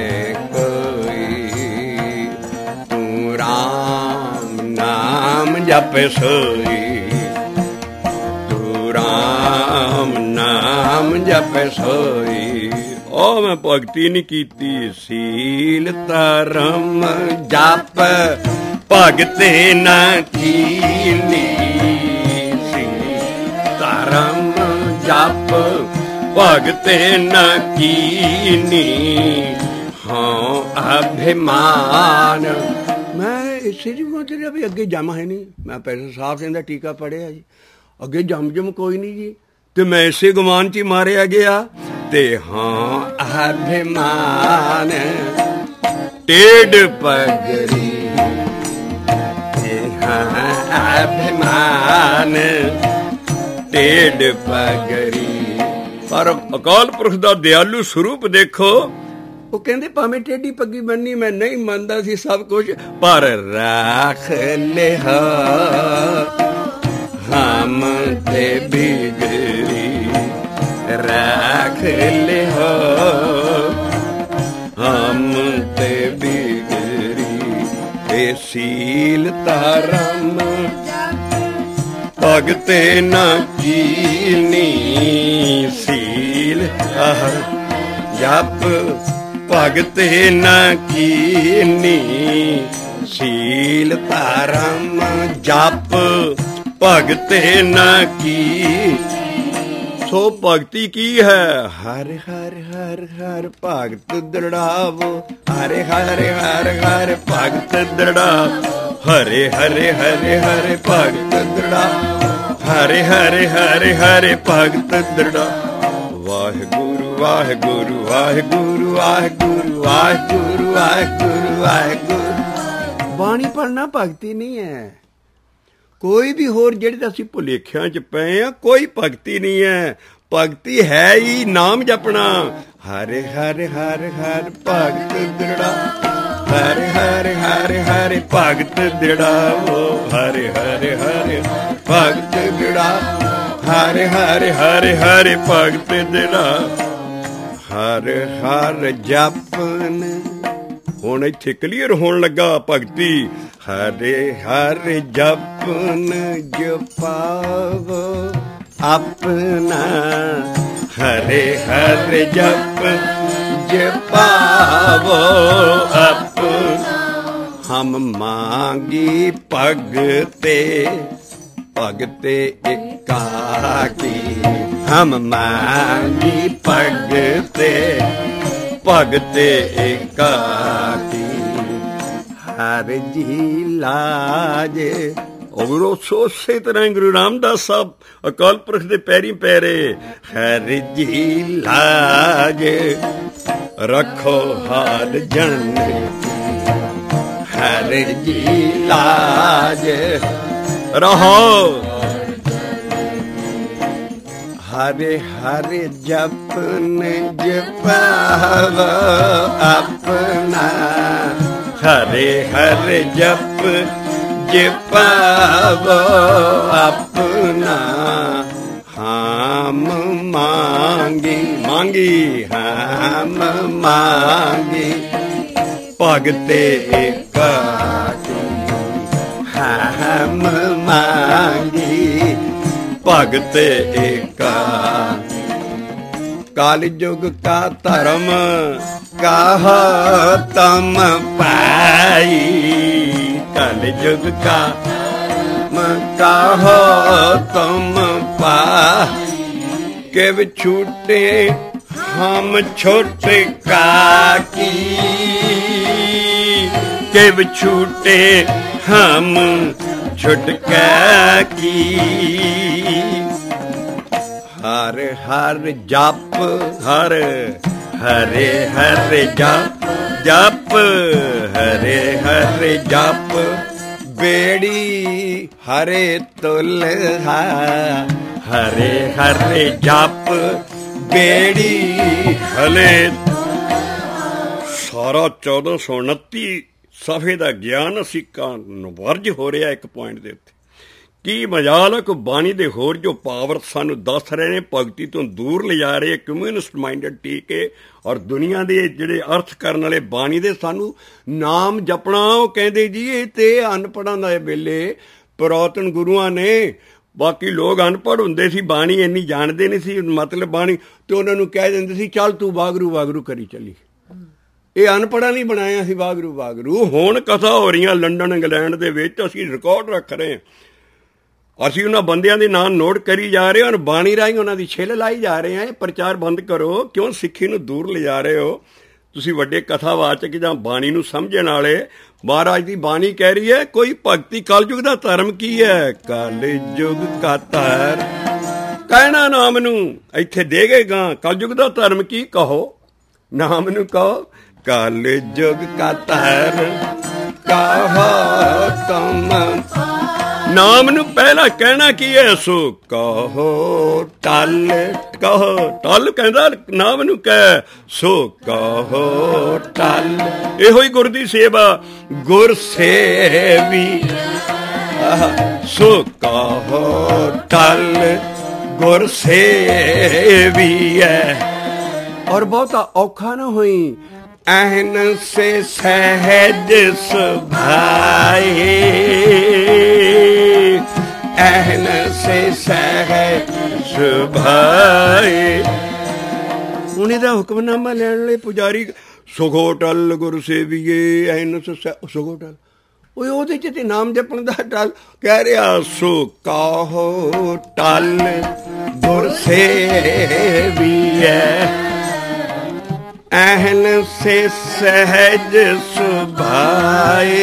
कोई। तू राम नाम जप सोई, राम नाम जप सोई। ओ मैं भगती नहीं कीती, सील धर्म जप भगते न कीनी, धर्म जप भगते न कीनी। हाँ अभिमान मैं इसे जी मैं तेरे अभी अगे जम है नहीं, मैं पैसा साफ सिंह टीका पढ़िया जी, ਅੱਗੇ ਜਮ ਕੋਈ ਨਹੀਂ ਜੀ, ਤੇ ਮੈਂ ਇਸੇ ਗੁਮਾਨ 'ਚ ਮਾਰਿਆ ਗਿਆ। ਤੇ ਹਾਂ ਅਭਿਮਾਨ ਟੇਢ ਪਗਰੀ, ਤੇ ਹਾਂ ਅਭਿਮਾਨ ਟੇਢ ਪਗਰੀ। ਪਰ ਅਕਾਲ ਪੁਰਖ ਦਾ ਦਿਆਲੂ ਸਰੂਪ ਦੇਖੋ, ਉਹ ਕਹਿੰਦੇ ਭਾਵੇਂ ਟੇਢੀ ਪੱਗੀ ਬੰਨੀ ਮੈਂ ਨਹੀਂ ਮੰਨਦਾ ਸੀ ਸਭ ਕੁਝ, ਪਰ ਰੱਖ ਲਿਆ हम ते बिगड़ी, राख ले हो हम ते बिगड़ी। सील धर्म भगते न कीनी, सील जप भगते न कीनी। सील धर्म जप भगते न की। सो भगती की है हर हर हर हर भगत दृढ़ावो, हरे हरे हर हर भगत दृढ़ावो, हरे हरे हरे हरे भगत दृढ़ावो, हरे हरे हरे हरे भगत दृढ़ावो। वाहिगुरु वाहिगुरु वाहिगुरु वाहिगुरु वाहिगुरु वाहिगुरु वाहिगुरु। बाणी पढ़ना भगती नहीं है, ਕੋਈ ਵੀ ਹੋਰ ਜਿਹੜੇ ਅਸੀਂ ਭੁਲੇਖਿਆਂ 'ਚ ਪਏ ਆ, ਕੋਈ ਭਗਤੀ ਨਹੀਂ ਹੈ। ਭਗਤੀ ਹੈ ਹੀ ਨਾਮ ਜਪਣਾ, ਹਰੇ ਹਰੇ ਹਰ ਹਰ ਭਗਤ ਦ੍ਰਿੜਾ, ਹਰੇ ਹਰੇ ਹਰੇ ਹਰੇ ਭਗਤ ਦ੍ਰਿੜਾਵੋ, ਹਰੇ ਹਰੇ ਹਰੇ ਭਗਤ ਦ੍ਰਿੜਾ, ਹਰੇ ਹਰੇ ਹਰੇ ਹਰੇ ਭਗਤ ਦ੍ਰਿੜਾ। ਹਰ ਹਰ ਜਪਨ ਹੁਣ ਇੱਥੇ ਕਲੀਅਰ ਹੋਣ ਲੱਗਾ ਭਗਤੀ। ਹਰੇ ਹਰ ਜਪਨ ਜਪਾਵੋ ਆਪਣਾ, ਹਰੇ ਹਰ ਜਪ ਜਪਾਵੋ ਆਪਣਾ। ਹਮ ਮਾਂਗੀ ਭਗਤੇ ਭਗਤੇ एकाकी, हम मांगी भगते भगते एकाकी। हर जी लाजे और उसे तरह गुरु रामदास साहब अकाल पुरख दे पैरी पैरे। हर जी लाज रखो हार जन, हर जी लाज रहो। हरे हरे जपन जपावो अपना, हरे हरे जप जपावो अपना। हम मांगी मांगी हम मांगी भगते एकाकी, हम मांगी भगते एकाकी। काल युग का धर्म कहो तुम पाई, कल युग का कहो तुम पाई। के छूटे हम छोटे काकी, के छूटे हम छुटका की। हर हर जप हर हरे हरे जप जप हरे हरे जप। बेड़ी हरे तुलहा, हरे हरे जप बेड़ी हले। सारा 1429 ਸਫ਼ੇ ਦਾ ਗਿਆਨ ਅਸੀਂ ਵਰਜ ਹੋ ਰਿਹਾ ਇੱਕ ਪੁਆਇੰਟ ਦੇ ਉੱਤੇ। ਕੀ ਮਜਾਲ ਹੈ ਕੋਈ ਬਾਣੀ ਦੇ ਹੋਰ ਜੋ ਪਾਵਰ ਸਾਨੂੰ ਦੱਸ ਰਹੇ ਨੇ, ਭਗਤੀ ਤੋਂ ਦੂਰ ਲਿਜਾ ਰਹੇ ਕਮਿਊਨਿਸਟ ਮਾਈਂਡਡ ਟੀਕੇ ਔਰ ਦੁਨੀਆ ਦੇ ਜਿਹੜੇ ਅਰਥ ਕਰਨ ਵਾਲੇ ਬਾਣੀ ਦੇ ਸਾਨੂੰ ਨਾਮ ਜਪਣਾ। ਉਹ ਕਹਿੰਦੇ ਜੀ ਇਹ ਤੇ ਅਨਪੜ੍ਹਾਂ ਦਾ ਵੇਲੇ ਪੁਰਾਤਨ ਗੁਰੂਆਂ ਨੇ, ਬਾਕੀ ਲੋਕ ਅਨਪੜ੍ਹ ਹੁੰਦੇ ਸੀ, ਬਾਣੀ ਇੰਨੀ ਜਾਣਦੇ ਨਹੀਂ ਸੀ ਮਤਲਬ ਬਾਣੀ, ਤੇ ਉਹਨਾਂ ਨੂੰ ਕਹਿ ਦਿੰਦੇ ਸੀ ਚੱਲ ਤੂੰ ਵਾਗਰੂ ਵਾਗਰੂ ਕਰੀ ਚੱਲੀ। ਇਹ ਅਨਪੜ੍ਹਾਂ ਨਹੀਂ ਬਣਾਇਆ ਸੀ ਵਾਗਰੂ ਵਾਗਰੂ। ਹੁਣ ਕਥਾ ਹੋ ਰਹੀਆਂ ਲੰਡਨ ਇੰਗਲੈਂਡ ਦੇ ਵਿੱਚ, ਅਸੀਂ ਰਿਕਾਰਡ ਰੱਖ ਰਹੇ ਹਾਂ। ਅਸੀਂ ਉਹਨਾਂ ਬੰਦਿਆਂ ਦੇ ਨਾਂ ਨੋਟ ਕਰੀ ਜਾ ਰਹੇ ਹਾਂ ਔਰ ਬਾਣੀ ਰਾਹੀਂ ਉਹਨਾਂ ਦੀ ਛਿੱਲ ਲਾਈ ਜਾ ਰਹੇ ਹਾਂ। ਇਹ ਪ੍ਰਚਾਰ ਬੰਦ ਕਰੋ। ਕਿਉਂ ਸਿੱਖੀ ਨੂੰ ਦੂਰ ਲਿਜਾ ਰਹੇ ਹੋ ਤੁਸੀਂ? ਵੱਡੇ ਕਥਾਵਾਚਕ ਜਾਂ ਬਾਣੀ ਨੂੰ ਸਮਝਣ ਵਾਲੇ। ਮਹਾਰਾਜ ਦੀ ਬਾਣੀ ਕਹਿ ਰਹੀ ਹੈ ਕੋਈ ਭਗਤੀ। ਕਲਯੁਗ ਦਾ ਧਰਮ ਕੀ ਹੈ? ਕਲਯੁਗ ਕਾ ਧਰਮ ਕਹਿਣਾ ਨਾਮ ਨੂੰ ਇੱਥੇ ਦੇ ਗਏ ਗਾਂ। ਕਲਯੁਗ ਦਾ ਧਰਮ ਕੀ? ਕਹੋ ਨਾਮ ਨੂੰ ਕਹੋ। कल जुग का धर कहो तुम। नाम नू पहला कहना की है सो कहो टल। कहो टल कहंदा नाम नू कह सो कहो टल। इहो ही गुर दी सेवा गुर सेवी सो कहो टल गुर सेवी है। और बहुता औखा ना होई ऐन से सहज सुभाए। ऐन से सहज सुभाए। ਹੁਣ ਇਹਦਾ ਹੁਕਮਨਾਮਾ ਲੈਣ ਵਾਲੇ ਪੁਜਾਰੀ ਸੁਖੋ ਟਲ ਗੁਰ ਸੇਵੀਏ ਐਨ ਸੁਖੋ ਟਲ। ਉਹ ਉਹਦੇ ਚ ਤੇ ਨਾਮ ਜਪਣ ਦਾ ਟਲ ਕਹਿ ਰਿਹਾ ਸੋ ਕਾਹੋ ਟਲ ਗੁਰ ਸੇਵੀਏ। ऐहन से सहज सुभाए।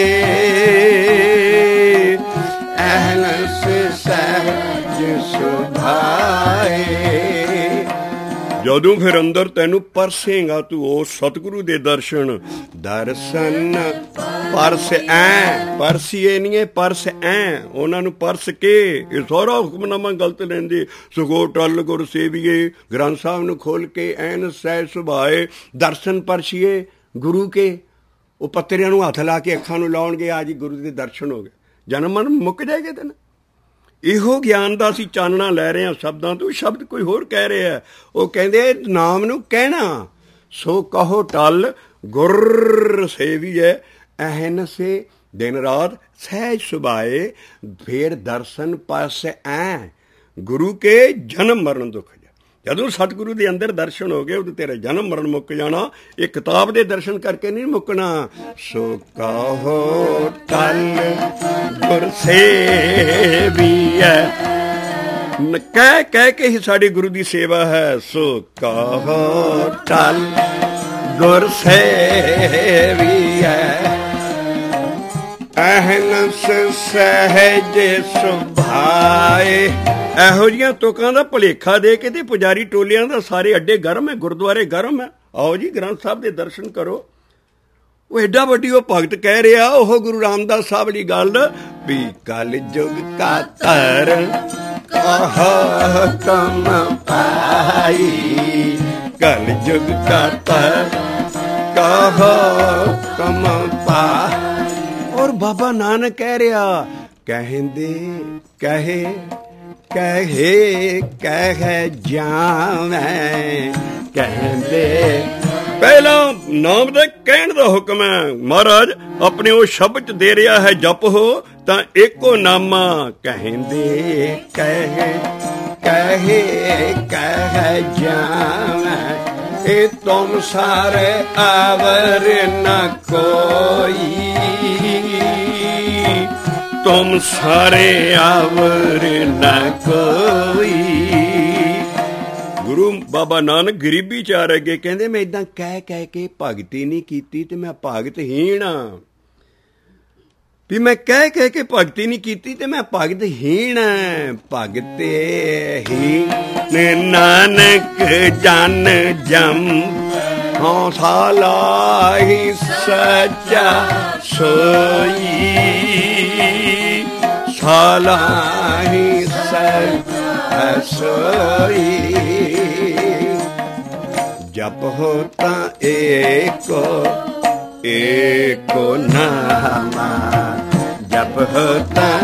ऐहन से सहज सुभाए। ਜਦੋਂ ਫਿਰ ਅੰਦਰ ਤੈਨੂੰ ਪਰਸੇਗਾ ਤੂੰ ਉਸ ਸਤਿਗੁਰੂ ਦੇ ਦਰਸ਼ਨ। ਦਰਸ਼ਨ ਪਰਸ ਐ ਪਰਸੀਏ ਨਹੀਂ ਪਰਸ ਐ ਉਹਨਾਂ ਨੂੰ ਪਰਸ ਕੇ। ਇਹ ਸਾਰਾ ਹੁਕਮਨਾਮਾ ਗਲਤ ਲੈਂਦੇ। ਸੁਖੋ ਟਲ ਗੁਰ ਸੇਵੀਏ ਗ੍ਰੰਥ ਸਾਹਿਬ ਨੂੰ ਖੋਲ ਕੇ ਐਨ ਸਹਿਜ ਸੁਭਾਏ। ਦਰਸ਼ਨ ਪਰਸੀਏ ਗੁਰੂ ਕੇ। ਉਹ ਪੱਤਰਿਆਂ ਨੂੰ ਹੱਥ ਲਾ ਕੇ ਅੱਖਾਂ ਨੂੰ ਲਾਉਣਗੇ ਆ ਜੀ ਗੁਰੂ ਦੇ ਦਰਸ਼ਨ ਹੋ ਗਏ। ਜਨਮ ਮਨ ਮੁੱਕ ਜਾਏਗਾ ਤੈਨੂੰ। ਇਹੋ ਗਿਆਨ ਦਾ ਅਸੀਂ ਚਾਨਣਾ ਲੈ ਰਹੇ ਹਾਂ ਸ਼ਬਦਾਂ ਤੋਂ। ਸ਼ਬਦ ਕੋਈ ਹੋਰ ਕਹਿ ਰਿਹਾ। ਉਹ ਕਹਿੰਦੇ ਨਾਮ ਨੂੰ ਕਹਿਣਾ ਸੋ ਕਹੋ ਟਲ ਗੁਰ ਸੇਵੀਐ ਅਹਨਸੇ ਦਿਨ ਰਾਤ ਸਹਿਜ ਸੁਭਾਏ ਫੇਰ ਦਰਸ਼ਨ ਪਾਸੇ ਐ ਗੁਰੂ ਕੇ ਜਨਮ ਮਰਨ ਦੁੱਖ। ਜਦੋਂ ਸਤਿਗੁਰੂ ਦੇ ਅੰਦਰ ਦਰਸ਼ਨ ਹੋ ਗਏ ਉਦੋਂ ਤੇਰਾ ਜਨਮ ਮਰਨ ਮੁੱਕ ਜਾਣਾ। ਇਹ ਕਿਤਾਬ ਦੇ ਦਰਸ਼ਨ ਕਰਕੇ ਨਹੀਂ ਮੁੱਕਣਾ। ਸੋ ਕਹੋ ਟਲ ਗੁਰ ਸੇਵੀਐ ਕਹਿ ਕੇ ਹੀ ਸਾਡੀ ਗੁਰੂ ਦੀ ਸੇਵਾ ਹੈ। ਸੋ ਕਹੋ ਟਲ ਗੁਰ ਸੇਵੀਐ ਅਹਨਸ ਸਹਿਜ ਸੁਭਾਏ। ਇਹੋ ਜਿਹੀਆਂ ਤੁਕਾਂ ਦਾ ਭੁਲੇਖਾ ਦੇ ਕੇ ਤੇ ਪੁਜਾਰੀ ਟੋਲਿਆਂ ਦਾ ਸਾਰੇ ਅੱਡੇ ਗਰਮ ਹੈ, ਗੁਰਦੁਆਰੇ ਗਰਮ ਹੈ। ਆਓ ਜੀ ਗ੍ਰੰਥ ਸਾਹਿਬ ਦੇ ਦਰਸ਼ਨ ਕਰੋ। ਉਹ ਐਡਾ ਵੱਡੀ ਉਹ ਭਗਤ ਕਹਿ ਰਿਹਾ, ਉਹ ਗੁਰੂ ਰਾਮਦਾਸ ਸਾਹਿਬ ਦੀ ਗੱਲ ਵੀ ਕਲ ਜੁਗ ਕਾ ਧਰ ਕਮ ਪਾਈ। ਕਲ ਜੁਗ ਕਾ ਧਰ ਕਮ ਪਾਈ। ਔਰ ਬਾਬਾ ਨਾਨਕ ਕਹਿ ਰਿਹਾ, ਕਹਿੰਦੇ ਕਹੇ ਜਾਵੇਂ। ਕਹਿੰਦੇ ਪਹਿਲਾਂ ਨਾਮ ਦੇ ਕਹਿਣ ਦਾ ਹੁਕਮ ਹੈ। ਮਹਾਰਾਜ ਆਪਣੇ ਉਹ ਸ਼ਬਦ ਦੇ ਰਿਹਾ ਹੈ, ਜਪ ਹੋ ਤਾਂ ਇੱਕੋ ਨਾਮਾ। ਕਹਿੰਦੇ ਕਹੇ ਜਾਵੇਂ। ਇਹ ਤੁਮ ਸਾਰੇ ਆਵਰ ਨ ਕੋਈ। ਤੁਮ ਸਾਰੇ ਆਵਰ ਨਾ ਕੋਈ। ਗੁਰੂ ਬਾਬਾ ਨਾਨਕ ਗਰੀਬੀ ਚ ਆ ਰਹੇ ਕਹਿੰਦੇ ਮੈਂ ਏਦਾਂ ਕਹਿ ਕੇ ਭਗਤੀ ਨਹੀਂ ਕੀਤੀ ਤੇ ਮੈਂ ਭਗਤਹੀਣ ਆ। ਵੀ ਮੈਂ ਕਹਿ ਕੇ ਭਗਤੀ ਨਹੀਂ ਕੀਤੀ ਤੇ ਮੈਂ ਭਗਤਹੀਣ ਆ। ਭਗਤੇ ਹੀ ਨਾਨਕ ਜਨ ਜਮ ਹੌਸਲਾ ਹੀ ਸੱਚਾ ਸੋਈ। ਸਾਲਾਹੀ ਸੋਈ। ਜਪ ਹੋ ਤਾਂ ਏਕੋ ਨਾਮਾ। ਜਪ ਹੋ ਤਾਂ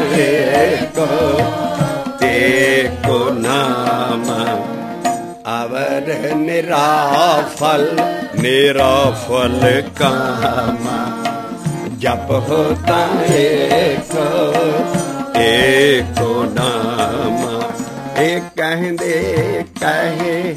ਏਕੋ ਨਾਮਾ। ਅਵਰ ਨਿਰਾ ਫਲ ਕਾਮਾ। ਜਪ ਹੋ ਤਾਂ ਏਕੋ ਨਾਮਾ। ਇਹ ਕਹਿੰਦੇ ਕਹੇ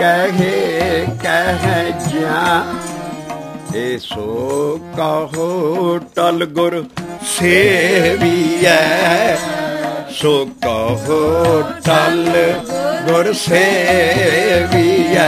ਜਾ। ਇਹ ਸੋ ਕਹੋ ਟਲ ਗੁਰ ਸੇਵੀਐ। ਸੋ ਕਹੋ ਟਲ ਗੁਰ ਸੇਵੀਐ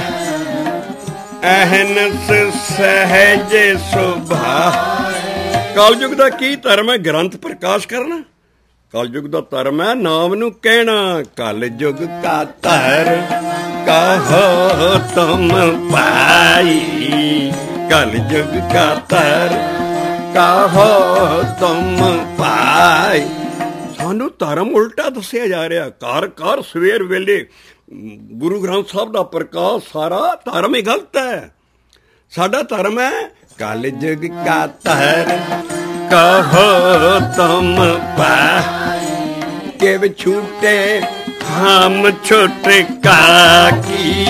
ਅਹਨਸ ਸਹਿਜ ਸੁਭਾ। ਕਲਯੁਗ ਦਾ ਕੀ ਧਰਮ ਹੈ? ਗ੍ਰੰਥ ਪ੍ਰਕਾਸ਼ ਕਰਨਾ। ਕਲਯੁਗ ਦਾ ਧਰਮ ਹੈ ਨਾਮ ਨੂੰ ਕਹਿਣਾ। ਕਲਯੁਗ ਕਾ ਧਰ ਕਹੋ ਤੁਮ ਪਾਈ। ਕਲਯੁਗ ਕਾ ਧਰ ਕਹੋ ਤੁਮ ਪਾਈ। ਸਾਨੂੰ ਧਰਮ ਉਲਟਾ ਦੱਸਿਆ ਜਾ ਰਿਹਾ। ਘਰ ਸਵੇਰ ਵੇਲੇ ਗੁਰੂ ਗ੍ਰੰਥ ਸਾਹਿਬ ਦਾ ਪ੍ਰਕਾਸ਼, ਸਾਰਾ ਧਰਮ ਹੀ ਗਲਤ ਹੈ। ਸਾਡਾ ਧਰਮ ਹੈ ਕਲਯੁਗ ਕਾ ਧਰ ਕਹੋ ਤੁਮ ਪਾਈ। ਕਿਵ ਛੂਟੇ ਹਮ ਛੋਟੇ ਕਾਕੀ।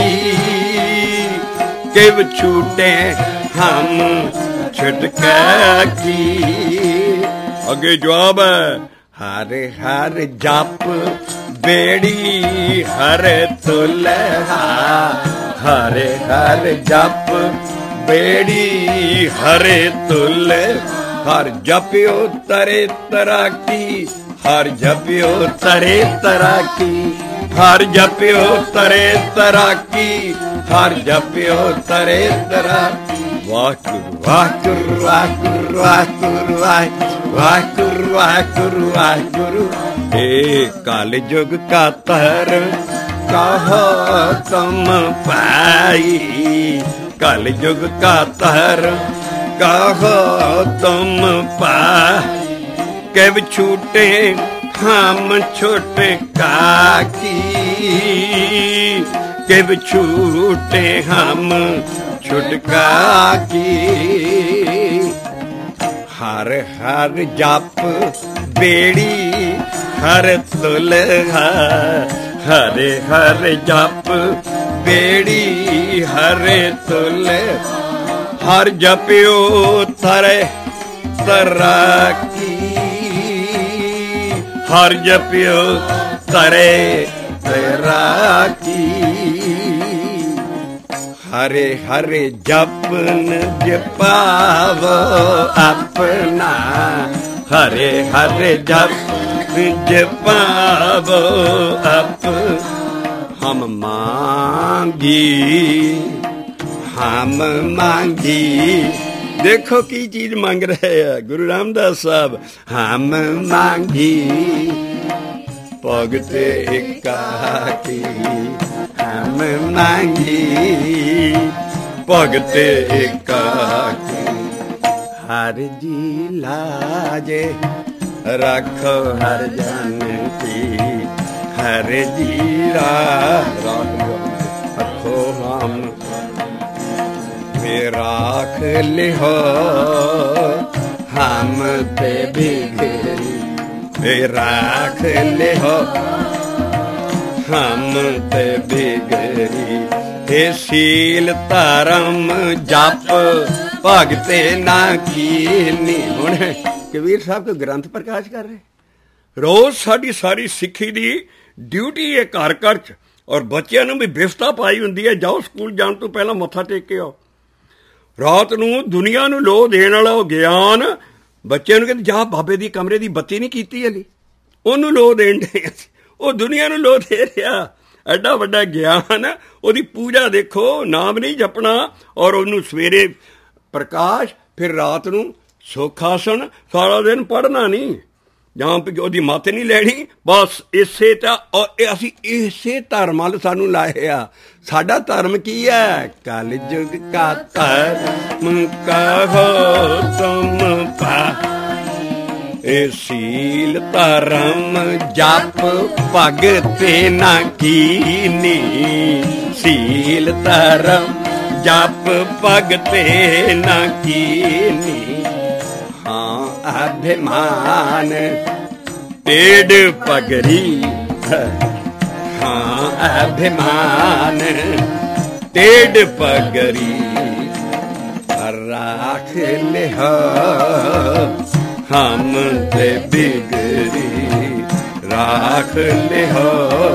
ਕਿਵ ਛੂਟੇ ਹਮ ਛੁਟਕਾ ਕੀ। ਅੱਗੇ ਜਵਾਬ ਹੈ ਹਰ ਹਰ ਜਪ ਬੇੜੀ ਹਰ ਤੁਲਹਾ। ਹਰ ਹਰ ਜਪ ਬੇੜੀ ਹਰੇ ਤੁਲ। ਹਰ ਜਪਿਓ ਤਰੇ ਤਰਾਕੀ। ਹਰ ਜਪਿਓ ਤਰੇ ਤਰਾਕੀ। ਹਰ ਜਪਿਓ ਤਰੇ ਤਰਾਕੀ। ਹਰ ਜਪਿਓ ਤਰੇ ਤਰਾਕੀ। ਵਾਹਿਗੁਰੂ ਵਾਹਿਗੁਰੂ ਵਾਹਿਗੁਰੂ ਵਾਹਿਗੁਰੂ ਵਾਹਿਗੁਰੂ ਵਾਹਿਗੁਰੂ ਵਾਹਿਗੁਰੂ। ਏ ਕਲਯੁਗ ਕਾ ਧਰ ਕਹੋ ਤੁਮ ਪਾਈ। ਕਲਯੁਗ ਕਾ ਧਰ ਕਹੋ ਤੁਮ ਪਾਈ। ਕਿਵ ਛੂਟੇ ਹਮ ਛੋਟੇ ਕਾਕੀ। ਕਿਵ ਛੂਟੇ ਹਮ ਛੁਟਕਾ ਕੀ। ਹਰ ਹਰ ਜਪ ਬੇੜੀ ਹਰ ਤੁਲਹਾ। ਹਰੇ ਹਰ ਜਪ ਬੇੜੀ ਹਰੇ ਤੁਲ। ਹਰ ਜਪਿਓ ਤਰੇ ਤਰਾਕੀ, ਹਰ ਜਪਿਓ ਤਰੇ ਤਰਾਕੀ। ਹਰੇ ਹਰੇ ਜਪਨ ਜਪਾਵੋ ਆਪਣਾ, ਹਰੇ ਹਰੇ ਜਪ ਜਪਾਵੋ ਆਪ। ਹਮ ਮਾਂਗੀ ਹਮ ਮਾਂਗੀ, ਦੇਖੋ ਕੀ ਚੀਜ਼ ਮੰਗ ਰਹੇ ਆ ਗੁਰੂ ਰਾਮਦਾਸ ਸਾਹਿਬ। ਹਮ ਮਾਂਗੀ ਭਗਤ ਏਕਾਕੀ, ਹਮ ਮਾਂਗੀ ਭਗਤ ਏਕਾਕੀ। ਹਰ ਜੀ ਲਾਜੇ ਰੱਖੋ ਹਰ ਜਨ ਕੀ, ਹਰ ਜੀ ਰੱਖੋ ਹਮ ਰਾਖ ਲਿਹੋ ਹਮ ਤੇ ਬਿਗੜੀ, ਰਾਖ ਲਿਹੋ ਹਮ ਤੇ ਬਿਗੜੀ। ਇਹ ਸੀਲ ਧਰਮ ਜਪ ਭਗਤੇ ਨਾ ਕੀਨੀ। ਹੁਣ ਕਬੀਰ ਸਾਹਿਬ ਕੋ ਗ੍ਰੰਥ ਪ੍ਰਕਾਸ਼ ਕਰ ਰਹੇ। ਰੋਜ਼ ਸਾਡੀ ਸਾਰੀ ਸਿੱਖੀ ਦੀ ਡਿਊਟੀ ਹੈ ਘਰ ਘਰ 'ਚ, ਔਰ ਬੱਚਿਆਂ ਨੂੰ ਵੀ ਬਿਫਤਾ ਪਾਈ ਹੁੰਦੀ ਹੈ, ਜਾਓ ਸਕੂਲ ਜਾਣ ਤੋਂ ਪਹਿਲਾਂ ਮੱਥਾ ਟੇਕ ਕੇ ਆਓ। ਰਾਤ ਨੂੰ ਦੁਨੀਆ ਨੂੰ ਲੋਹ ਦੇਣ ਵਾਲਾ ਉਹ ਗਿਆਨ ਬੱਚਿਆਂ ਨੂੰ ਕਹਿੰਦੇ ਜਾ ਬਾਬੇ ਦੀ ਕਮਰੇ ਦੀ ਬੱਤੀ ਨਹੀਂ ਕੀਤੀ ਹਲੀ, ਉਹਨੂੰ ਲੋਹ ਦੇਣ ਦੇ। ਉਹ ਦੁਨੀਆ ਨੂੰ ਲੋਹ ਦੇ ਰਿਹਾ। ਐਡਾ ਵੱਡਾ ਗਿਆਨ, ਉਹਦੀ ਪੂਜਾ ਦੇਖੋ, ਨਾਮ ਨਹੀਂ ਜਪਣਾ, ਔਰ ਉਹਨੂੰ ਸਵੇਰੇ ਪ੍ਰਕਾਸ਼, ਫਿਰ ਰਾਤ ਨੂੰ ਸੁੱਖ ਆਸਣ, ਸਾਰਾ ਦਿਨ ਪੜ੍ਹਨਾ ਨਹੀਂ, ਜਾਂ ਉਹਦੀ ਮੱਤ ਨਹੀਂ ਲੈਣੀ। ਬਸ ਇਸੇ ਤਾਂ ਅਸੀਂ ਇਸੇ ਧਰਮ ਵੱਲ ਸਾਨੂੰ ਲਾਏ ਆ। ਸਾਡਾ ਧਰਮ ਕੀ ਹੈ? ਕਲ ਯੁਗ ਕਾ ਧਰਮ ਕਹੋ ਤੁਮ ਪਾ, ਇਹ ਸੀਲ ਧਰਮ ਜਪ ਭਗਤੇ ਨਾ ਕੀਨੀ, ਸੀਲ ਧਰਮ ਜਪ ਭਗਤੇ ਨਾ ਕੀਨੀ। ਹਾਂ ਅਭਿਮਾਨ ਟੇਢ ਪਗੜੀ, ਹਾਂ ਅਭਿਮਾਨ ਟੇਢ ਪਗੜੀ। ਰਾਖ ਲਿਹੋ ਹਮ ਤੇ ਬਿਗੜੀ, ਰਾਖ ਲਿਹੋ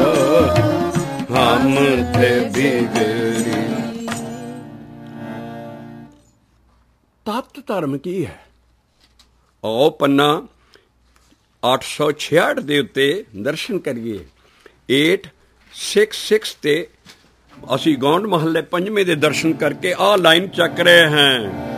ਹਮ ਤੇ ਬਿਗੜੀ। ਤਤ ਧਰਮ ਕੀ ਹੈ? ਉਹ ਪੰਨਾ 866 ਦੇ ਉੱਤੇ ਦਰਸ਼ਨ ਕਰੀਏ। 866 ਤੇ ਅਸੀਂ ਗੌਂਡ ਮਹੱਲੇ ਪੰਜਵੇਂ ਦੇ ਦਰਸ਼ਨ ਕਰਕੇ ਆਹ ਲਾਈਨ ਚੱਕ ਰਹੇ ਹਾਂ।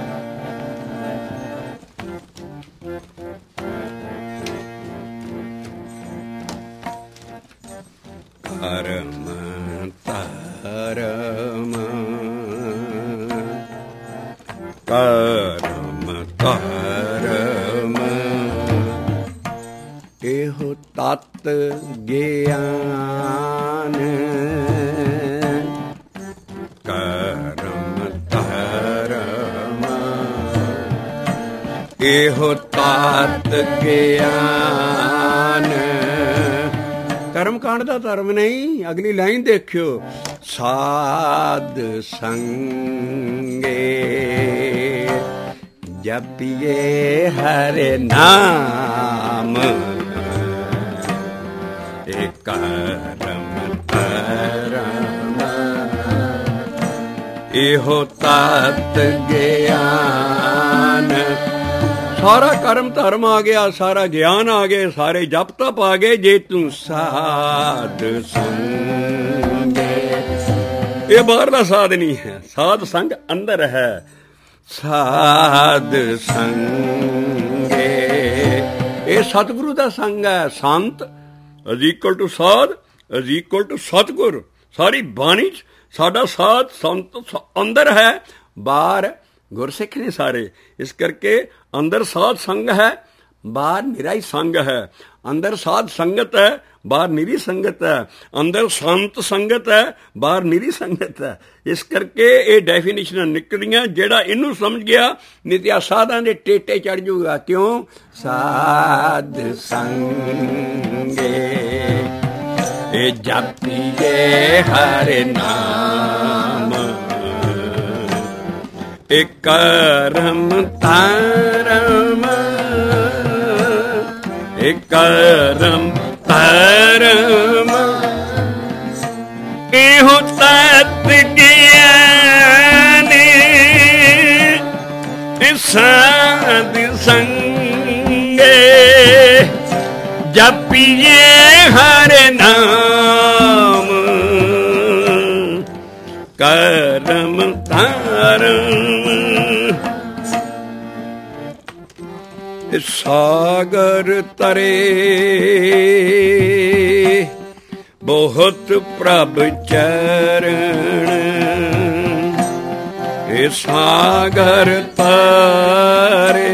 ਕਰਮ ਧਰਮ ਕਰਮ ਧਰਮ ਇਹੋ ਤਤ ਗਿਆਨ, ਕਰਮ ਧਰਮ ਇਹੋ ਤਤ ਗਿਆਨ। ਕਰਮ ਕਾਂਡ ਦਾ ਧਰਮ ਨਹੀਂ। ਅਗਲੀ ਲਾਈਨ ਦੇਖਿਓ। ਸਾਧ ਸੰਗੇ ਜਪੀਏ ਹਰਿ ਨਾਮ, ਇਹ ਕਰਮ ਧਰਮ ਇਹੋ ਤਤ ਗਿਆਨ। ਸਾਰਾ ਕਰਮ ਧਰਮ ਆ ਗਿਆ, ਸਾਰਾ ਗਿਆਨ ਆ ਗਏ, ਸਾਰੇ ਜਪ ਤਪ ਆ ਗਏ, ਜੇ ਤੂੰ ਸਾਧ ਸੰਗੇ। ਇਹ ਬਾਹਰਲਾ ਸਾਧ ਨਹੀਂ ਹੈ, ਸਾਧ ਸੰਗ ਅੰਦਰ ਹੈ। ਸਾਧ ਸੰਗੇ ਇਹ ਸਤਿਗੁਰੂ ਦਾ ਸੰਗ ਹੈ। ਸੰਤ ਇਜ਼ ਇਕੁਅਲ ਟੂ ਸਾਧ ਇਜ਼ ਇਕੁਅਲ ਟੂ ਸਤਿਗੁਰ। ਸਾਰੀ ਬਾਣੀ 'ਚ ਸਾਡਾ ਸਾਧ ਸੰਤ ਅੰਦਰ ਹੈ, ਬਾਹਰ ਗੁਰਸਿੱਖ ਨੇ ਸਾਰੇ। ਇਸ ਕਰਕੇ ਅੰਦਰ ਸਾਧ ਸੰਗ ਹੈ, ਬਾਹਰ ਨਿਰਾ ਹੀ ਸੰਗ ਹੈ। ਅੰਦਰ ਸਾਧ ਸੰਗਤ ਹੈ, ਬਾਹਰ ਨਿਰੀ ਸੰਗਤ ਹੈ। ਅੰਦਰ ਸੰਤ ਸੰਗਤ ਹੈ, ਬਾਹਰ ਨਿਰੀ ਸੰਗਤ ਹੈ। ਇਸ ਕਰਕੇ ਇਹ ਡੈਫੀਨੇਸ਼ਨਾਂ ਨਿਕਲੀਆਂ। ਜਿਹੜਾ ਇਹਨੂੰ ਸਮਝ ਗਿਆ ਨਿਤਿਆ ਸਾਧਾਂ ਦੇ ਟੇਟੇ ਚੜ ਜੂਗਾ। ਕਿਉਂ? ਸਾਧ ਸੰਗੇ ਇਹ ਜਪੀਏ ਹਰਿ ਨਾਮ, ਇਹ ਕਰਮ ਧਰਮ, ਇਹ ਕਰਮ ਧਰਮ, ਇਹੋ ਤਤ ਗਿਆਨੀ ਸਾਧ ਸੰਗੇ, ਜਪੀਏ ਹਰ ਨਾਮ ਕਰਮ ਧਰਮ। ਸਾਗਰ ਤਰੇ ਬਹੁਤ ਪ੍ਰਭ ਚਰਨ, ਇਹ ਸਾਗਰ ਤਰੇ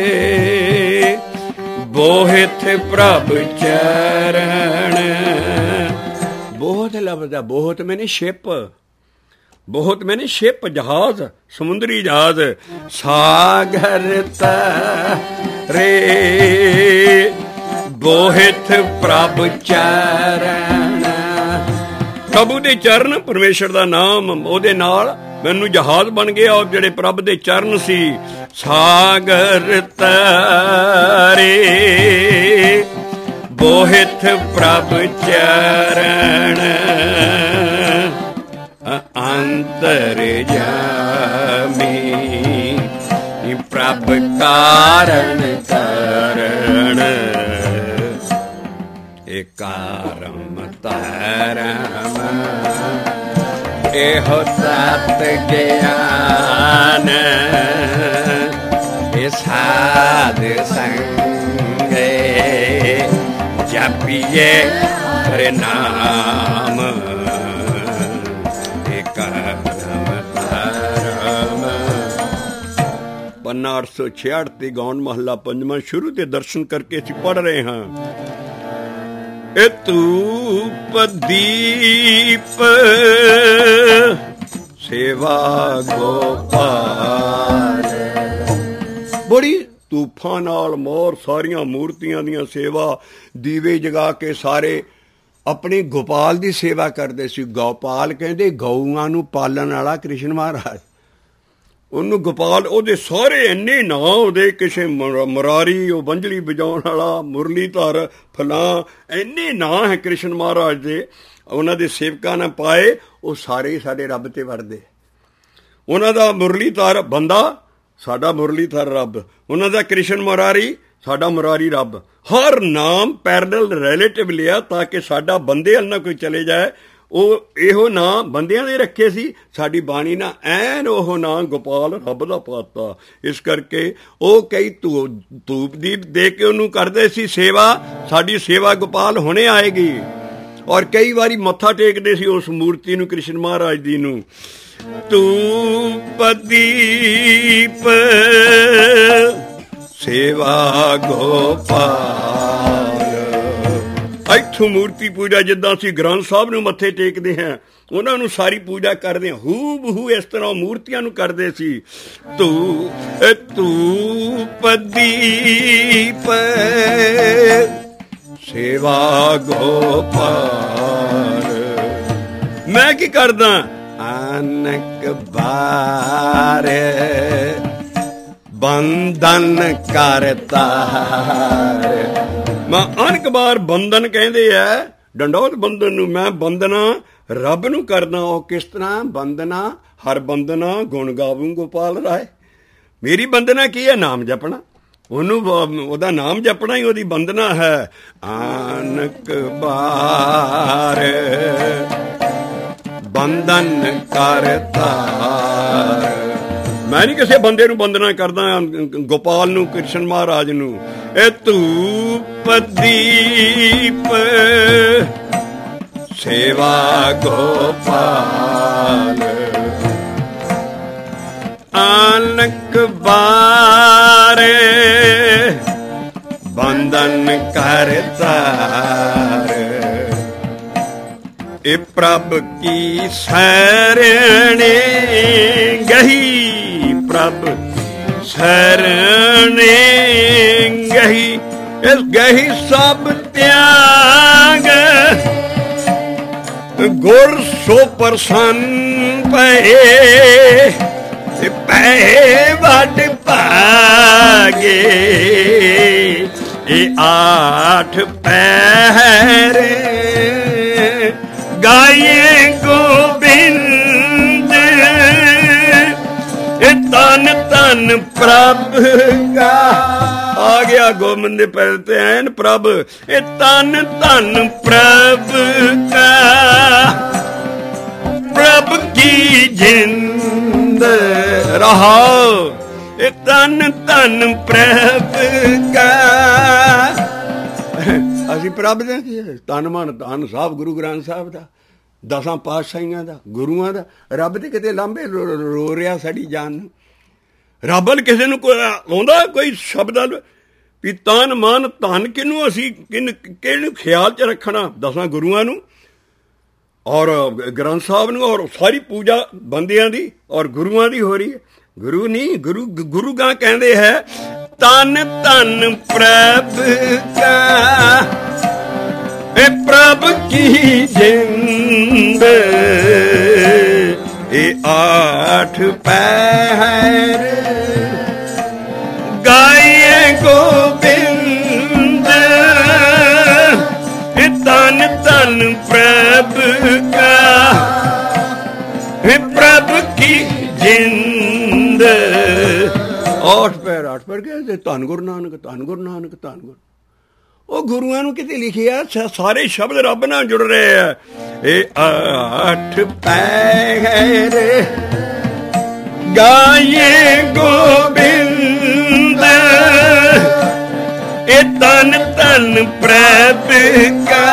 ਬੋਹਿਤ ਪ੍ਰਭ ਚਰਨ। ਬਹੁਤ ਲਫ਼ਜ਼, ਬਹੁਤ ਮੈਨੇ ਸ਼ਿਪ, ਬਹੁਤ ਮੈਨੇ ਸ਼ਿਪ ਜਹਾਜ਼, ਸਮੁੰਦਰੀ ਜਹਾਜ਼। ਸਾਗਰ ਤਰੇ ਬੋਹਿਤ ਪ੍ਰਭ ਚਰਨ, ਪ੍ਰਭੂ ਦੇ ਚਰਨ, ਪਰਮੇਸ਼ਰ ਦਾ ਨਾਮ, ਉਹਦੇ ਨਾਲ ਮੈਨੂੰ ਜਹਾਜ਼ ਬਣ ਗਿਆ। ਔਰ ਜਿਹੜੇ ਪ੍ਰਭ ਦੇ ਚਰਨ ਸੀ, ਸਾਗਰ ਤਰੇ ਬੋਹਿਤ ਪ੍ਰਭ ਚਰਨ, ਅੰਤਰ ਜਾਮੀ ਪ੍ਰਭ ਕਾਰਨ ਕਰਨ, ਇਹ ਕਰਮ ਧਰਮ, ਇਹੋ ਸਤ ਗਿਆਨ, ਇਹ ਸਾਧ ਸੰਗੇ, ਜਪੀਏ ਹਰਿ ਨਾਮ ਕਰਮ ਧਰਮ। ਪੰਨਾ 866 ਤੇ ਗਾਉਣ ਮਹੱਲਾ ਪੰਜਵਾਂ ਸ਼ੁਰੂ ਤੇ ਦਰਸ਼ਨ ਕਰਕੇ ਅਸੀਂ ਪੜ੍ਹ ਰਹੇ ਹਾਂ। ਇਹ ਧੂਪ ਦੀਪ ਸੇਵਾ ਗੋਪਾਲ, ਬੜੀ ਤੂਫਾਂ ਨਾਲ ਮੋਰ ਸਾਰੀਆਂ ਮੂਰਤੀਆਂ ਦੀਆਂ ਸੇਵਾ, ਦੀਵੇ ਜਗਾ ਕੇ ਸਾਰੇ ਆਪਣੀ ਗੋਪਾਲ ਦੀ ਸੇਵਾ ਕਰਦੇ ਸੀ। ਗੋਪਾਲ ਕਹਿੰਦੇ ਗਊਆਂ ਨੂੰ ਪਾਲਣ ਵਾਲਾ ਕ੍ਰਿਸ਼ਨ ਮਹਾਰਾਜ, ਉਹਨੂੰ ਗੋਪਾਲ, ਉਹਦੇ ਸਾਰੇ ਇੰਨੇ ਨਾਂ ਉਹਦੇ, ਕਿਸੇ ਮੁਰਾਰੀ, ਉਹ ਬੰਜਲੀ ਵਜਾਉਣ ਵਾਲਾ, ਮੁਰਲੀਧਰ, ਫਲਾਂ, ਇੰਨੇ ਨਾਂ ਹੈ ਕ੍ਰਿਸ਼ਨ ਮਹਾਰਾਜ ਦੇ। ਉਹਨਾਂ ਦੇ ਸੇਵਕਾਂ ਨੇ ਪਾਏ, ਉਹ ਸਾਰੇ ਸਾਡੇ ਰੱਬ ਤੇ ਵਰਦੇ। ਉਹਨਾਂ ਦਾ ਮੁਰਲੀਧਰ ਬੰਦਾ, ਸਾਡਾ ਮੁਰਲੀਧਰ ਰੱਬ। ਉਹਨਾਂ ਦਾ ਕ੍ਰਿਸ਼ਨ ਮੁਰਾਰੀ, ਸਾਡਾ ਮੁਰਾਰੀ ਰੱਬ। ਹਰ ਨਾਮ ਪੈਰਲਲ ਰਿਲੇਟਿਵ ਲਿਆ ਤਾਂ ਕਿ ਸਾਡਾ ਬੰਦੇ ਵੱਲ ਨਾ ਕੋਈ ਚਲੇ ਜਾਏ। ਉਹ ਇਹੋ ਨਾਂ ਬੰਦਿਆਂ ਦੇ ਰੱਖੇ ਸੀ, ਸਾਡੀ ਬਾਣੀ ਨਾਲ ਐਨ ਉਹ ਨਾਂ ਗੋਪਾਲ ਰੱਬ ਦਾ ਪਾਤਾ। ਇਸ ਕਰਕੇ ਉਹ ਕਈ ਧੂਪ ਦੀਪ ਦੇ ਕੇ ਉਹਨੂੰ ਕਰਦੇ ਸੀ ਸੇਵਾ। ਸਾਡੀ ਸੇਵਾ ਗੋਪਾਲ ਹੁਣੇ ਆਏਗੀ। ਔਰ ਕਈ ਵਾਰੀ ਮੱਥਾ ਟੇਕਦੇ ਸੀ ਉਸ ਮੂਰਤੀ ਨੂੰ, ਕ੍ਰਿਸ਼ਨ ਮਹਾਰਾਜ ਦੀ ਨੂੰ। ਧੂਪ ਦੀਪ ਸੇਵਾ ਗੋਪਾਲ, ਇੱਥੋਂ ਮੂਰਤੀ ਪੂਜਾ ਜਿੱਦਾਂ ਅਸੀਂ ਗ੍ਰੰਥ ਸਾਹਿਬ ਨੂੰ ਮੱਥੇ ਟੇਕਦੇ ਹਾਂ, ਉਹਨਾਂ ਨੂੰ ਸਾਰੀ ਪੂਜਾ ਕਰਦੇ ਹਾਂ, ਹੂ ਬਹੂ ਇਸ ਤਰ੍ਹਾਂ ਮੂਰਤੀਆਂ ਨੂੰ ਕਰਦੇ ਸੀ। ਧੂਪ ਦੀਪ ਸੇਵਾ ਗੋਪਾਲ। ਮੈਂ ਕੀ ਕਰਦਾ? ਅਨਕ ਬਾਰ ਬੰਧਨ ਕਰਤਾਰ। ਮੈਂ ਅਨਕ ਬਾਰ ਬੰਧਨ ਕਹਿੰਦੇ ਆ ਡੰਡੌਤ ਬੰਧਨ ਨੂੰ। ਮੈਂ ਬੰਦਨਾ ਰੱਬ ਨੂੰ ਕਰਦਾ। ਉਹ ਕਿਸ ਤਰ੍ਹਾਂ? ਬੰਦਨਾ ਹਰ ਬੰਦਨਾ ਗੁਣ ਗਾਵੂੰ ਗੋਪਾਲ ਰਾਏ। ਮੇਰੀ ਬੰਦਨਾ ਕੀ ਹੈ? ਨਾਮ ਜਪਣਾ। ਉਹਨੂੰ ਉਹਦਾ ਨਾਮ ਜਪਣਾ ਹੀ ਉਹਦੀ ਬੰਦਨਾ ਹੈ। ਆਨਕ ਬਾਰ ਬੰਧਨ ਕਰਤਾਰ। ਮੈਂ ਨਹੀਂ ਕਿਸੇ ਬੰਦੇ ਨੂੰ ਬੰਦਨਾ ਕਰਦਾ, ਗੋਪਾਲ ਨੂੰ, ਕ੍ਰਿਸ਼ਨ ਮਹਾਰਾਜ ਨੂੰ। ਇਹ ਧੂਪ ਦੀਪ ਸੇਵਾ ਗੋਪਾਲ। ਆਨਕ ਬਾਰ ਬੰਧਨ ਕਰਤਾਰ। ਇਹ ਪ੍ਰਭ ਕੀ ਸ਼ਰਣੇ ਗਹੀ, ਪ੍ਰਭ ਸ਼ਰਣੇ ਗਹੀ। ਇਸ ਗਹੀ ਸਭ ਤਿਆਗ, ਗੁਰ ਸੋ ਪ੍ਰਸੰਨ ਪਏ। ਪੈ ਵੱਡ ਭਾਗੇ ਇਹ 8 ਪਹਿਰ ਗਾਏ ਗੋਬਿੰਦ ਇਹ ਤਨ ਤਨ ਪ੍ਰਭ ਕਾ ਆ ਗਿਆ ਗੋਬਿੰਦ ਦੇ ਪੈਰ ਤੇ ਐਨ ਪ੍ਰਭ ਇਹ ਤਨ ਤਨ ਪ੍ਰਭ ਕਾ ਪ੍ਰਭ ਕੀ ਜਿੰਦ ਰਹਾਓ ਇਹ ਤਨ ਤਨ ਪ੍ਰਭ ਕਾ ਅਸੀਂ ਪ੍ਰਭ ਦੇ ਤਨ ਮਨ ਧਨ ਸਾਹਿਬ ਗੁਰੂ ਗ੍ਰੰਥ ਸਾਹਿਬ ਦਾ 10 ਪਾਤਸ਼ਾਹੀਆਂ ਦਾ ਗੁਰੂਆਂ ਦਾ ਰੱਬ ਤੇ ਕਿਤੇ ਲਾਂਭੇ ਰੋ ਰਿਹਾ ਸਾਡੀ ਜਾਨ ਨੂੰ ਰੱਬ ਕਿਸੇ ਨੂੰ ਕੋਈ ਆਉਂਦਾ ਕੋਈ ਸ਼ਬਦ ਵੀ ਤਨ ਮਨ ਧਨ ਕਿਹਨੂੰ ਅਸੀਂ ਕਿਹਨੂੰ ਖਿਆਲ 'ਚ ਰੱਖਣਾ 10 ਗੁਰੂਆਂ ਨੂੰ ਔਰ ਗ੍ਰੰਥ ਸਾਹਿਬ ਨੂੰ ਔਰ ਸਾਰੀ ਪੂਜਾ ਬੰਦਿਆਂ ਦੀ ਔਰ ਗੁਰੂਆਂ ਦੀ ਹੋ ਰਹੀ ਹੈ ਗੁਰੂ ਨਹੀਂ ਗੁਰੂ ਗਾਂ ਕਹਿੰਦੇ ਹੈ ਤਨ ਤਨ ਪ੍ਰਭ ਕਾ ਇਹ ਪ੍ਰਭ ਕੀ ਜਿੰਦ ਇਹ 8 ਪਹਿਰ ਗਾਏ ਗੋਬਿੰਦ ਇਹ ਤਨ ਤਨ ਪ੍ਰਭ ਕਾ ਇਹ ਪ੍ਰਭ ਕੀ ਜਿੰਦ 8 ਪਹਿਰ ਗਏ ਧੰਨ ਗੁਰੂ ਨਾਨਕ ਧੰਨ ਗੁਰੂ ਨਾਨਕ ਧੰਨ ਗੁਰੂ ਉਹ ਗੁਰੂਆਂ ਨੂੰ ਕਿਤੇ ਲਿਖਿਆ ਸਾਰੇ ਸ਼ਬਦ ਰੱਬ ਨਾਲ ਜੁੜ ਰਹੇ ਆ ਇਹ 8 ਪਹਿਰ ਗਾਏ ਗੋਬਿੰਦ ਇਹ ਤਨ ਤਨ ਪ੍ਰਭ ਕਾ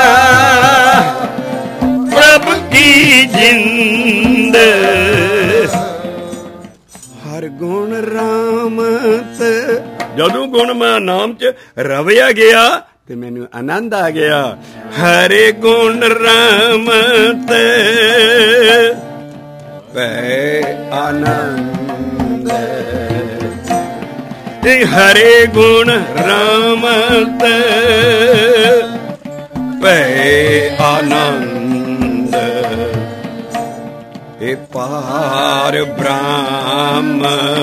ਪ੍ਰਭ ਕੀ ਜਿੰਦ ਹਰ ਗੁਣ ਰਾਮਤ ਜਦੋਂ ਗੁਣ ਮੈਂ ਨਾਮ ਚ ਰਵਿਆ ਗਿਆ ਤੇ ਮੈਨੂੰ ਆਨੰਦ ਆ ਗਿਆ ਹਰੇ ਗੁਣ ਰਾਮਤ ਪੈ ਆਨੰਦ ਤੇ ਹਰੇ ਗੁਣ ਰਾਮਤ ਪੈ ਆਨੰਦ ਇਹ ਪਾਰ ਬ੍ਰਹਮ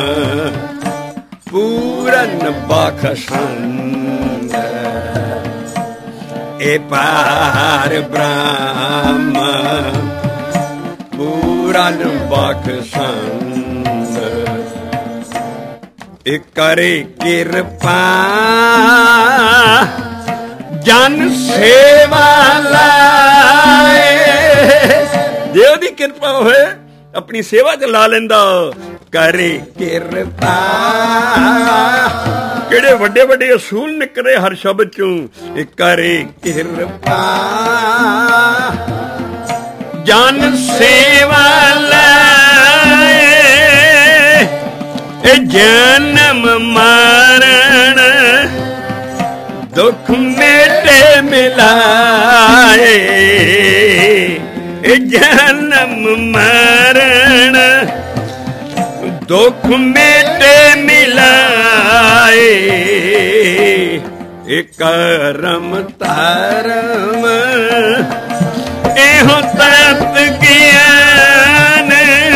ਪੂਰਨ ਬਖਸ਼ੰਦ ਇਹ ਪਾਰ ਬ੍ਰਹਮ ਪੂਰਨ ਬਖਸ਼ੰਦ ਇਹ ਕਰੇ ਕਿਰਪਾ ਜਨ ਸੇਵਾ ਲਾਏ ਜੇ ਉਹਦੀ ਕਿਰਪਾ ਹੋਏ ਆਪਣੀ ਸੇਵਾ ਚ ਲਾ ਲੈਂਦਾ ਕਰੇ ਕਿਰਪਾ ਕਿਹੜੇ ਵੱਡੇ ਵੱਡੇ ਅਸੂਲ ਨਿਕਲੇ ਹਰ ਸ਼ਬਦ ਚੋਂ ਇਹ ਕਰੇ ਕਿਰਪਾ ਜਨ ਸੇਵਾ ਲਾਏ ਇਹ ਜਨਮ ਮਰਨ ਦੁੱਖ ਮੇਟੇ ਮਿਲਾਏ ਇਹ ਜਨਮ ਮਰਨ ਦੁੱਖ ਮੇਟੇ ਮਿਲਾਏ ਇਹ ਕਰਮ ਧਰਮ ਇਹੋ ਤਤ ਗਿਆਨ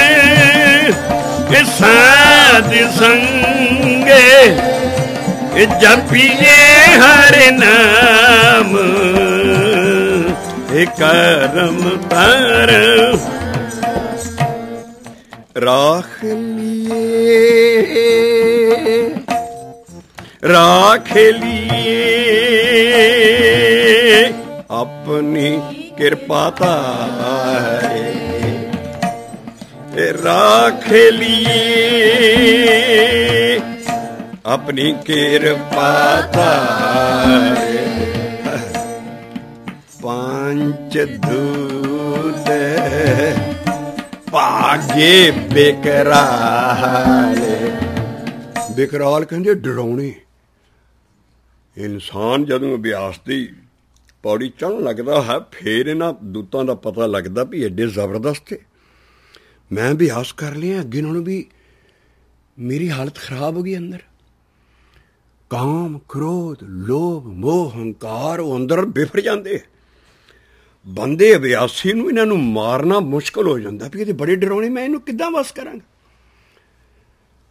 ਇਹ ਸਾਧ ਸੰਗੇ ਇਹ ਜਪੀਏ ਹਰਿ ਨਾਮ ਇਹ ਕਰਮ ਧਰਮ ਰਾਖ ਲਿਏ ਆਪਣੀ ਕਿਰਪਾ ਤਾਰੇ ਰਾਖ ਲਿਏ ਆਪਣੀ ਕਿਰਪਾ ਤਾਰੇ ਪੰਚ ਦੂਤ ਭਾਗੇ ਬਿਕਰਾਲ ਕਹਿੰਦੇ ਡਰਾਉਣੇ ਇਨਸਾਨ ਜਦੋਂ ਅਭਿਆਸ ਦੀ ਪੌੜੀ ਚੜ੍ਹਨ ਲੱਗਦਾ ਹੈ ਫੇਰ ਇਹਨਾਂ ਦੂਤਾਂ ਦਾ ਪਤਾ ਲੱਗਦਾ ਵੀ ਐਡੇ ਜ਼ਬਰਦਸਤ ਮੈਂ ਅਭਿਆਸ ਕਰ ਲਿਆ ਅੱਗੇ ਨਾਲੋਂ ਵੀ ਮੇਰੀ ਹਾਲਤ ਖਰਾਬ ਹੋ ਗਈ ਅੰਦਰ ਕਾਮ ਕ੍ਰੋਧ ਲੋਭ ਮੋਹ ਹੰਕਾਰ ਉਹ ਅੰਦਰ ਬਿਫਰ ਜਾਂਦੇ ਬੰਦੇ ਅਭਿਆਸੀ ਨੂੰ ਇਹਨਾਂ ਨੂੰ ਮਾਰਨਾ ਮੁਸ਼ਕਲ ਹੋ ਜਾਂਦਾ ਵੀ ਇਹਦੇ ਬੜੇ ਡਰਾਉਣੇ ਮੈਂ ਇਹਨੂੰ ਕਿੱਦਾਂ ਵਸ ਕਰਾਂਗਾ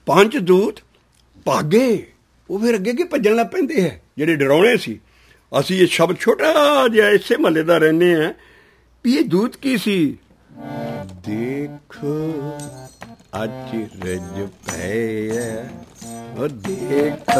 ਪੰਜ ਦੂਤ ਭਾਗੇ, ਉਹ ਫਿਰ ਅੱਗੇ ਭੱਜਣ ਲੱਗ ਪੈਂਦੇ ਹੈ ਜਿਹੜੇ ਡਰਾਉਣੇ ਸੀ। ਅਸੀਂ ਇਹ ਸ਼ਬਦ ਛੋਟਾ ਜਿਹਾ ਇਸੇ ਮਹੱਲੇ ਦਾ ਰਹਿੰਦੇ ਹਾਂ ਵੀ ਇਹ ਦੂਤ ਕੀ ਸੀ। ਦੇਖੋ ਅਚਰਜ ਪਿਆ, ਉਹ ਦੇਖ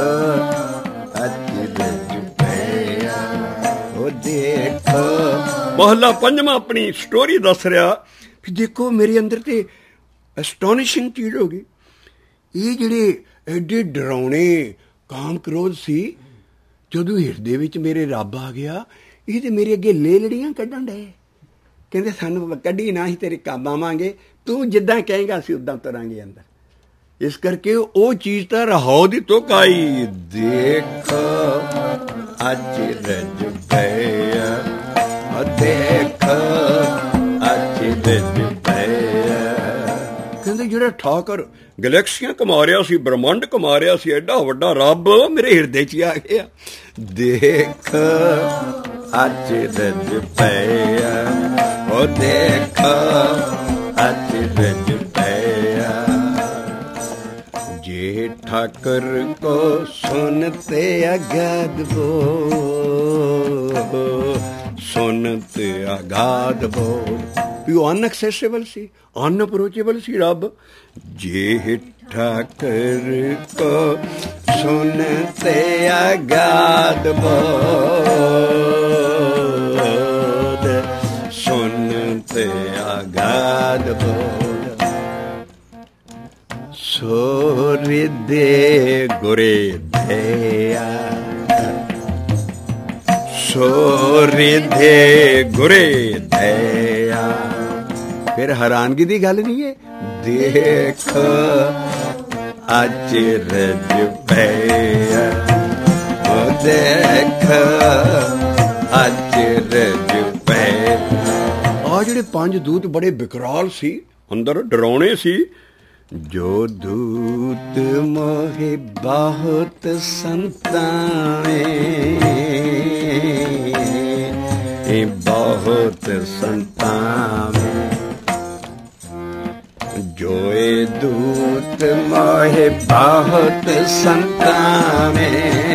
ਅਚਰਜ ਪਿਆ, ਉਹ ਦੇਖ। ਮਹੱਲਾ ਪੰਜਵਾਂ ਆਪਣੀ ਸਟੋਰੀ ਦੱਸ ਰਿਹਾ ਵੀ ਦੇਖੋ ਮੇਰੇ ਅੰਦਰ ਤੇ ਐਸਟੋਨਿਸ਼ਿੰਗ ਚੀਜ਼ ਹੋ ਗਈ। ਇਹ ਜਿਹੜੇ ਐਡੇ ਡਰਾਉਣੇ ਕਾਮ ਕ੍ਰੋਧ ਸੀ, ਜਦੋਂ ਹਿਰਦੇ ਵਿੱਚ ਮੇਰੇ ਰੱਬ ਆ ਗਿਆ, ਇਹ ਤੇ ਮੇਰੇ ਅੱਗੇ ਲੇਲੜੀਆਂ ਕੱਢਣ ਡਏ। ਕਹਿੰਦੇ ਸਾਨੂੰ ਕੱਢੀ ਨਾ, ਅਸੀਂ ਤੇਰੇ ਕੰਮ ਆਵਾਂਗੇ, ਤੂੰ ਜਿੱਦਾਂ ਕਹੇਂਗਾ ਅਸੀਂ ਉੱਦਾਂ ਤੁਰਾਂਗੇ ਅੰਦਰ। ਇਸ ਕਰਕੇ ਉਹ ਚੀਜ਼ ਤਾਂ ਰਹਾਉ ਦੀ ਤੁਕ ਆਈ। ਦੇਖ ਅਚਰਜ ਪਿਆ, ਦੇਖ ਅਚਰਜ ਪਿਆ। ਕਹਿੰਦੇ ਜਿਹੜਾ ਠਾਕਰ ਗਲੈਕਸੀਆਂ ਘੁਮਾ ਰਿਹਾ ਸੀ, ਬ੍ਰਹਮੰਡ ਘੁਮਾ ਰਿਹਾ ਸੀ, ਐਡਾ ਵੱਡਾ ਰੱਬ ਮੇਰੇ ਹਿਰਦੇ 'ਚ ਆ ਗਿਆ। ਦੇਖ ਅਚਰਜ ਪਿਆ, ਉਹ ਦੇਖ ਅਚਰਜ ਪਿਆ। ਜੇ ਠਾਕਰ ਕੋ ਸੁਨਤੇ ਅਗਾਧ ਬੋ, ਸੁਨਤੇ ਅਗਾਧ ਬੋ। ਵੀ ਉਹ ਅਨਐਕਸੈਸਿਬਲ ਸੀ, ਅਨਅਪਰੋਚੇਬਲ ਸੀ ਰੱਬ। ਜੇ ਠਾਕਰ ਕੋ ਸੁਨਤੇ ਅਗਾਧ ਬੋਧ, ਸੁਨਤੇ ਅਗਾਧ ਬੋਧ। ਸੋ ਰਿਦੇ ਗੁਰੇ ਦਇਆ, ਸੋ ਰਿਦੇ ਗੁਰੇ ਦਇਆ। ਫਿਰ ਹੈਰਾਨਗੀ ਦੀ ਗੱਲ ਨਹੀਂ ਹੈ। ਦੇਖ ਅਚਰਜ ਪਿਆ, ਉਹ ਦੇਖ ਅਚਰਜ ਪਿਆ। ਆ ਜਿਹੜੇ ਪੰਜ ਦੂਤ ਬੜੇ ਬਿਕਰਾਲ ਸੀ, ਅੰਦਰ ਡਰਾਉਣੇ ਸੀ। ਜੋ ਦੂਤ ਮੋਹਿ ਬਹੁਤ ਸੰਤਾਏ, ਬਹੁਤ ਸੰਤਾਏ। जोए दूत मोहे बहुत संताने,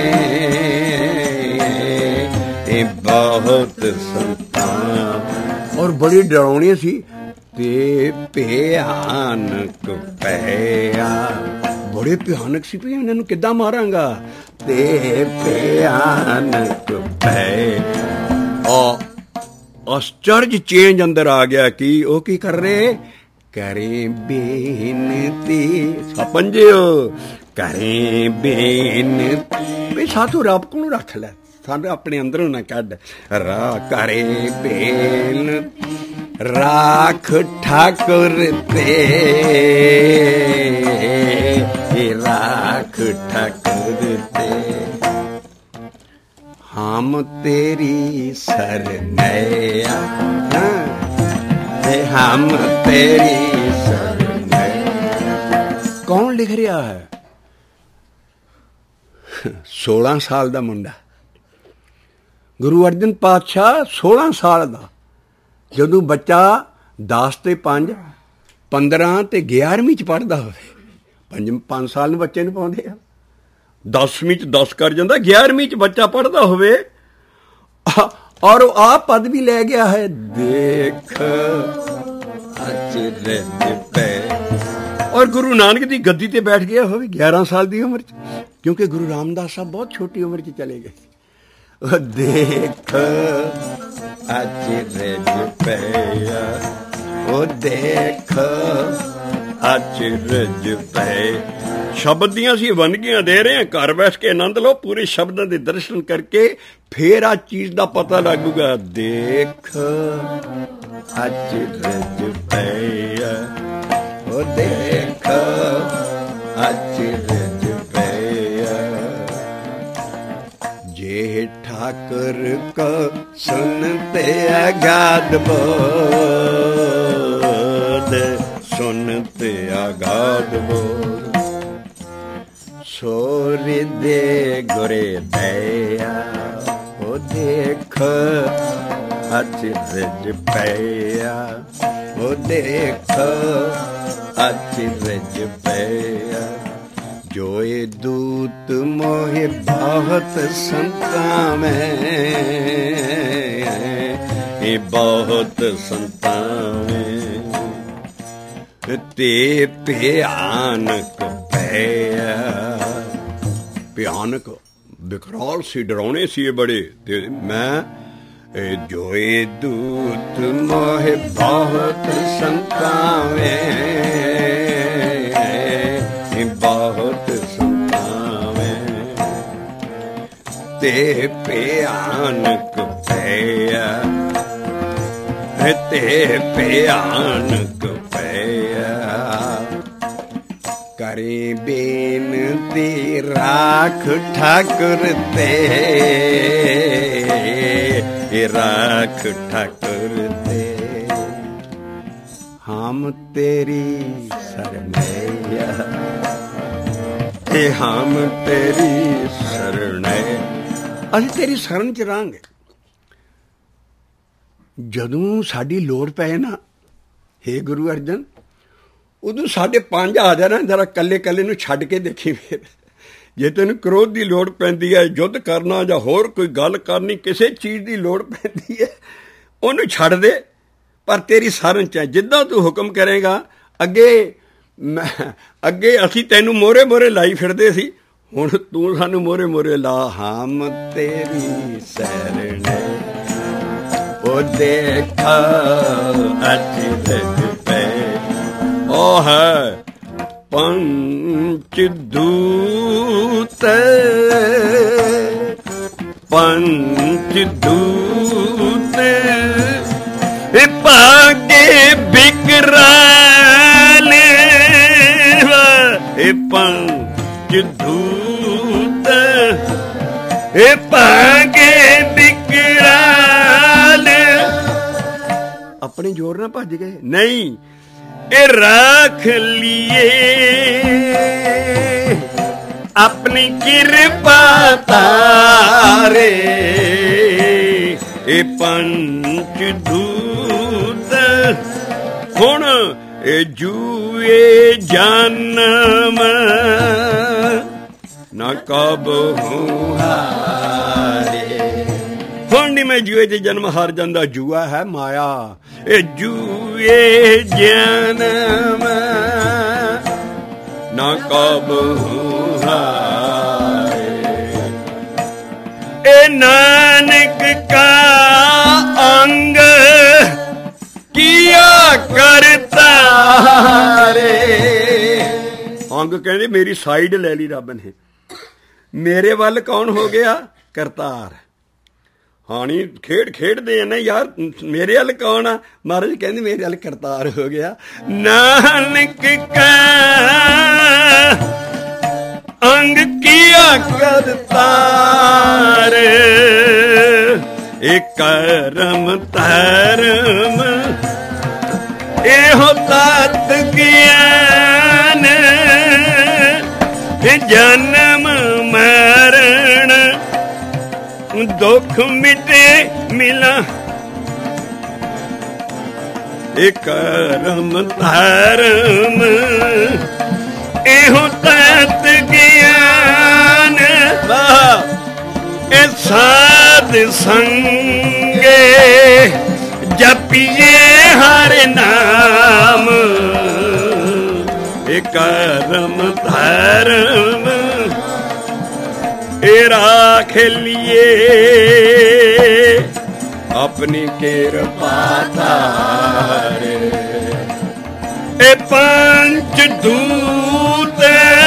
बहुत संतान। और बड़ी डरावनी सी। ते भयानक पया, बड़े भयानक सी भी इन्होंने किद्दां मारांगा। ते भयानक पया। आश्चर्य चेंज अंदर आ गया कि वो की कर रहे, करें बेनती। पंजियो करें बेनती, साथों रब को रख लै, सानू अपने अंदरों ना कढ। रा करे बेन राख ठाकुर ते, राख ठाकुर ते। हम तेरी सरनैया, हम तेरी सरनैया। कौन लिख रहा है? 16 साल का मुंडा, गुरु अर्जन पातशाह 16 साल का। जदों बच्चा 10 ते 5, 15 ते 11वीं च पढ़दा होवे। 5 साल बच्चे नूं पाउंदे आ, 10वीं च 10 कर जांदा, 11वीं च बच्चा पढ़दा होवे। और आ पद भी ले गया है। देख अचरज पे। और गुरु नानक दी गद्दी ते बैठ गया होवे 11 साल दी उम्र च, क्योंकि गुरु रामदास साहब बहुत छोटी उम्र च चले गए। देख अचरज पे, ओ देख अचरज पे। शब्द दियां सी वनगियां दे रहे हैं, घर बैठ के आनंद लो, पूरे शब्दों के दर्शन करके फिर आ चीज का पता लगूगा। देख अचरज पे, ओ देख अचरज पे। जे ठाकुर को सुनते अगाध बोध, सुनते अगाध बोध। सो रिदे गुरे दया, ओ देख अचरज पिया, ओ देख अचरज पिया। जोए दूत मोहे बहुत संतावें, बहुत संतावें, ते भयानक भैया। भयानक विकराल सी, डरावने सी ये बड़े। ते मैं जोए दूत मोहे बहुत संतावें, बहुत संतावें, ते भयानक भैया, ते भयानक भैया। करे बेनती राख ठाकुर ते, राख ठाकुर ते, हम तेरी शरणैया, हम तेरी शरण, ਅਸੀਂ ਤੇਰੀ ਸ਼ਰਨ ਚ ਰਹਾਂਗੇ। ਜਦੋਂ ਸਾਡੀ ਲੋੜ ਪਏ ਨਾ, ਹੇ ਗੁਰੂ ਅਰਜਨ, ਉਦੋਂ ਸਾਡੇ ਪੰਜ ਆ ਜਾਣਾ। ਜਰਾ ਕੱਲੇ ਕੱਲੇ ਨੂੰ ਛੱਡ ਕੇ ਦੇਖੀ ਫਿਰ। ਜੇ ਤੈਨੂੰ ਕ੍ਰੋਧ ਦੀ ਲੋੜ ਪੈਂਦੀ ਹੈ, ਯੁੱਧ ਕਰਨਾ ਜਾਂ ਹੋਰ ਕੋਈ ਗੱਲ ਕਰਨੀ, ਕਿਸੇ ਚੀਜ਼ ਦੀ ਲੋੜ ਪੈਂਦੀ ਹੈ, ਉਹਨੂੰ ਛੱਡ ਦੇ, ਪਰ ਤੇਰੀ ਸ਼ਰਨ ਚ ਹੈ। ਜਿੱਦਾਂ ਤੂੰ ਹੁਕਮ ਕਰੇਗਾ। ਅੱਗੇ ਅਸੀਂ ਤੈਨੂੰ ਮੋਹਰੇ ਮੋਹਰੇ ਲਾਈ ਫਿਰਦੇ ਸੀ, ਹੁਣ ਤੂੰ ਸਾਨੂੰ ਮੋਹਰੇ ਮੋਹਰੇ ਲਾ। ਹਮ ਤੇਰੀ ਸ਼ਰਨ ਉਹ ਦੇਖ ਅਚਰਜ ਪੈ, ਉਹ ਹੈ ਪੰਚ ਦੂਤ, ਪੰਚ ਦੂਤ ਭਾਗੇ ਬਿਕਰਾਲ, ਪੰਚ ਦੂਤ ਭਾਗੇ ਬਿਕਰਾਲ। ਆਪਣੇ ਜ਼ੋਰ ਨਾਲ ਭੱਜ ਗਏ ਨਹੀਂ, ਇਹ ਰੱਖ ਲੀਏ ਆਪਣੀ ਕਿਰਪਾ ਤਾਰੇ, ਇਹ ਪੰਚ ਦੂਤ ਹੁਣ ਇਹ ਜੂਏ ਜਨਮ ਨਾ ਕਬਹੂ ਹਾਰੇ। ਹੁਣ ਨੀ ਮੈਂ ਜੂਏ ਚ ਜਨਮ ਹਾਰ ਜਾਂਦਾ, ਜੂਆ ਹੈ ਮਾਇਆ। ਇਹ ਜੂਏ ਜਨਮ ਨਾ ਕਬਹੂ ਹਾਰੇ। ਇਹ ਨਾਨਕ ਕਾ ਅੰਗ ਕੀਆ ਕਰਤਾ ਰੇ। ਅੰਗ ਕਹਿੰਦੇ ਮੇਰੀ ਸਾਈਡ ਲੈ ਲਈ ਰੱਬ ਨੇ, ਮੇਰੇ ਵੱਲ ਕੌਣ ਹੋ ਗਿਆ? ਕਰਤਾਰ। ਹਾਣੀ ਖੇਡ ਖੇਡਦੇ ਆ ਨਾ ਯਾਰ, ਮੇਰੇ ਵੱਲ ਕੌਣ ਆ? ਮਹਾਰਾਜ ਕਹਿੰਦੇ ਮੇਰੇ ਵੱਲ ਕਰਤਾਰ ਹੋ ਗਿਆ। ਨਾਨਕ ਕਾ ਅੰਗ ਕੀਆ ਕਰਤਾਰ, ਇਹ ਕਰਮ ਧਰਮ ਇਹੋ ਤਤ ਗਿਆਨ, ਜਨਮ ਮਰਨ ਦੁੱਖ ਮਿਟੇ ਮਿਲਾ, ਇਹ ਕਰਮ ਧਰਮ ਇਹੋ ਤਤ ਗਿਆਨ। ਇਹ ਸਾਧ ਸੰਗੇ ਜਪੀਏ ਹਰ ਨਾਮ, ਇਹ ਕਰਮ ਧਰਮ ਇਹ ਰਾਖ ਲੀਏ ਆਪਣੀ ਕਿਰਪਾ ਤਾਰੇ। ਇਹ ਪੰਚ ਦੂਤ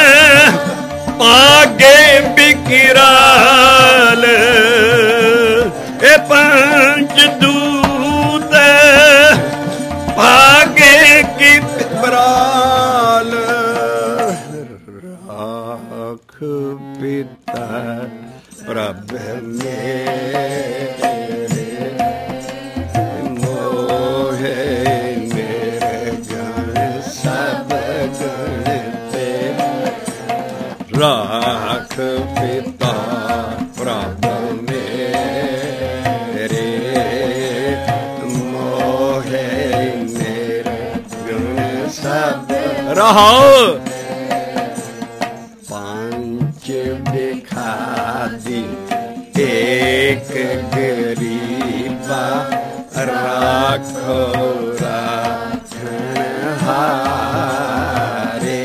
ਪਾਗੇ ਬਿਕਰਾਲ, ਇਹ ਪੰਚ ਦੂਤ ਪਾਗੇ ਕੀ ਬਿਕਰਾਲ। ਰਾਖ ਪਿਤਾ ਪ੍ਰਭ ਮੇਰੇ, ਮੋਹੇ ਮੇਰੇ ਗਣ ਸਭ ਗਣ ਤੇ। ਰਾਖ ਪਿਤਾ ਪ੍ਰਭ ਮੇਰੇ, ਮੋਹੇ ਮੇਰੇ ਗਣ ਸਭ। ਰਹਾਓ आदि एक गरीबा राखो राखनहारे।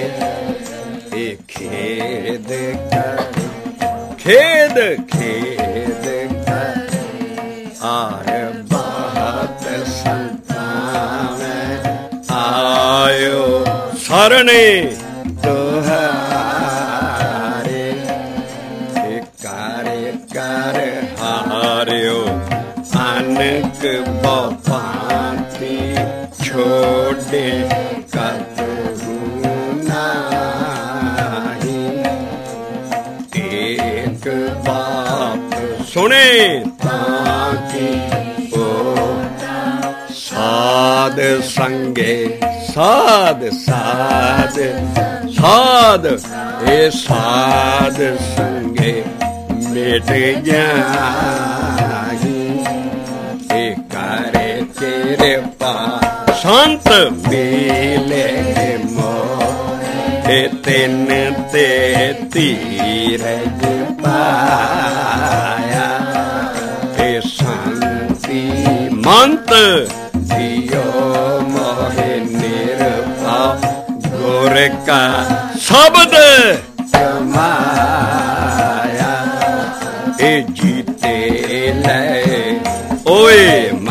खेद कर खेद खेद कर आर बहुत संतान आयो सरने तुहारे। कर कर हारियो अनक बपाती छोड़े कतहु नाही। एक बात सुने ताकि ओ साध संगे साध साध साध ए साध संगे मिट जाही। ए करे तेरे पास संत मिले मोहे तिन ते तीरज पाया। ए शांति मंत दियो मोहे निरभाव गुर का शब्द कमाया। ए जीते ले ओए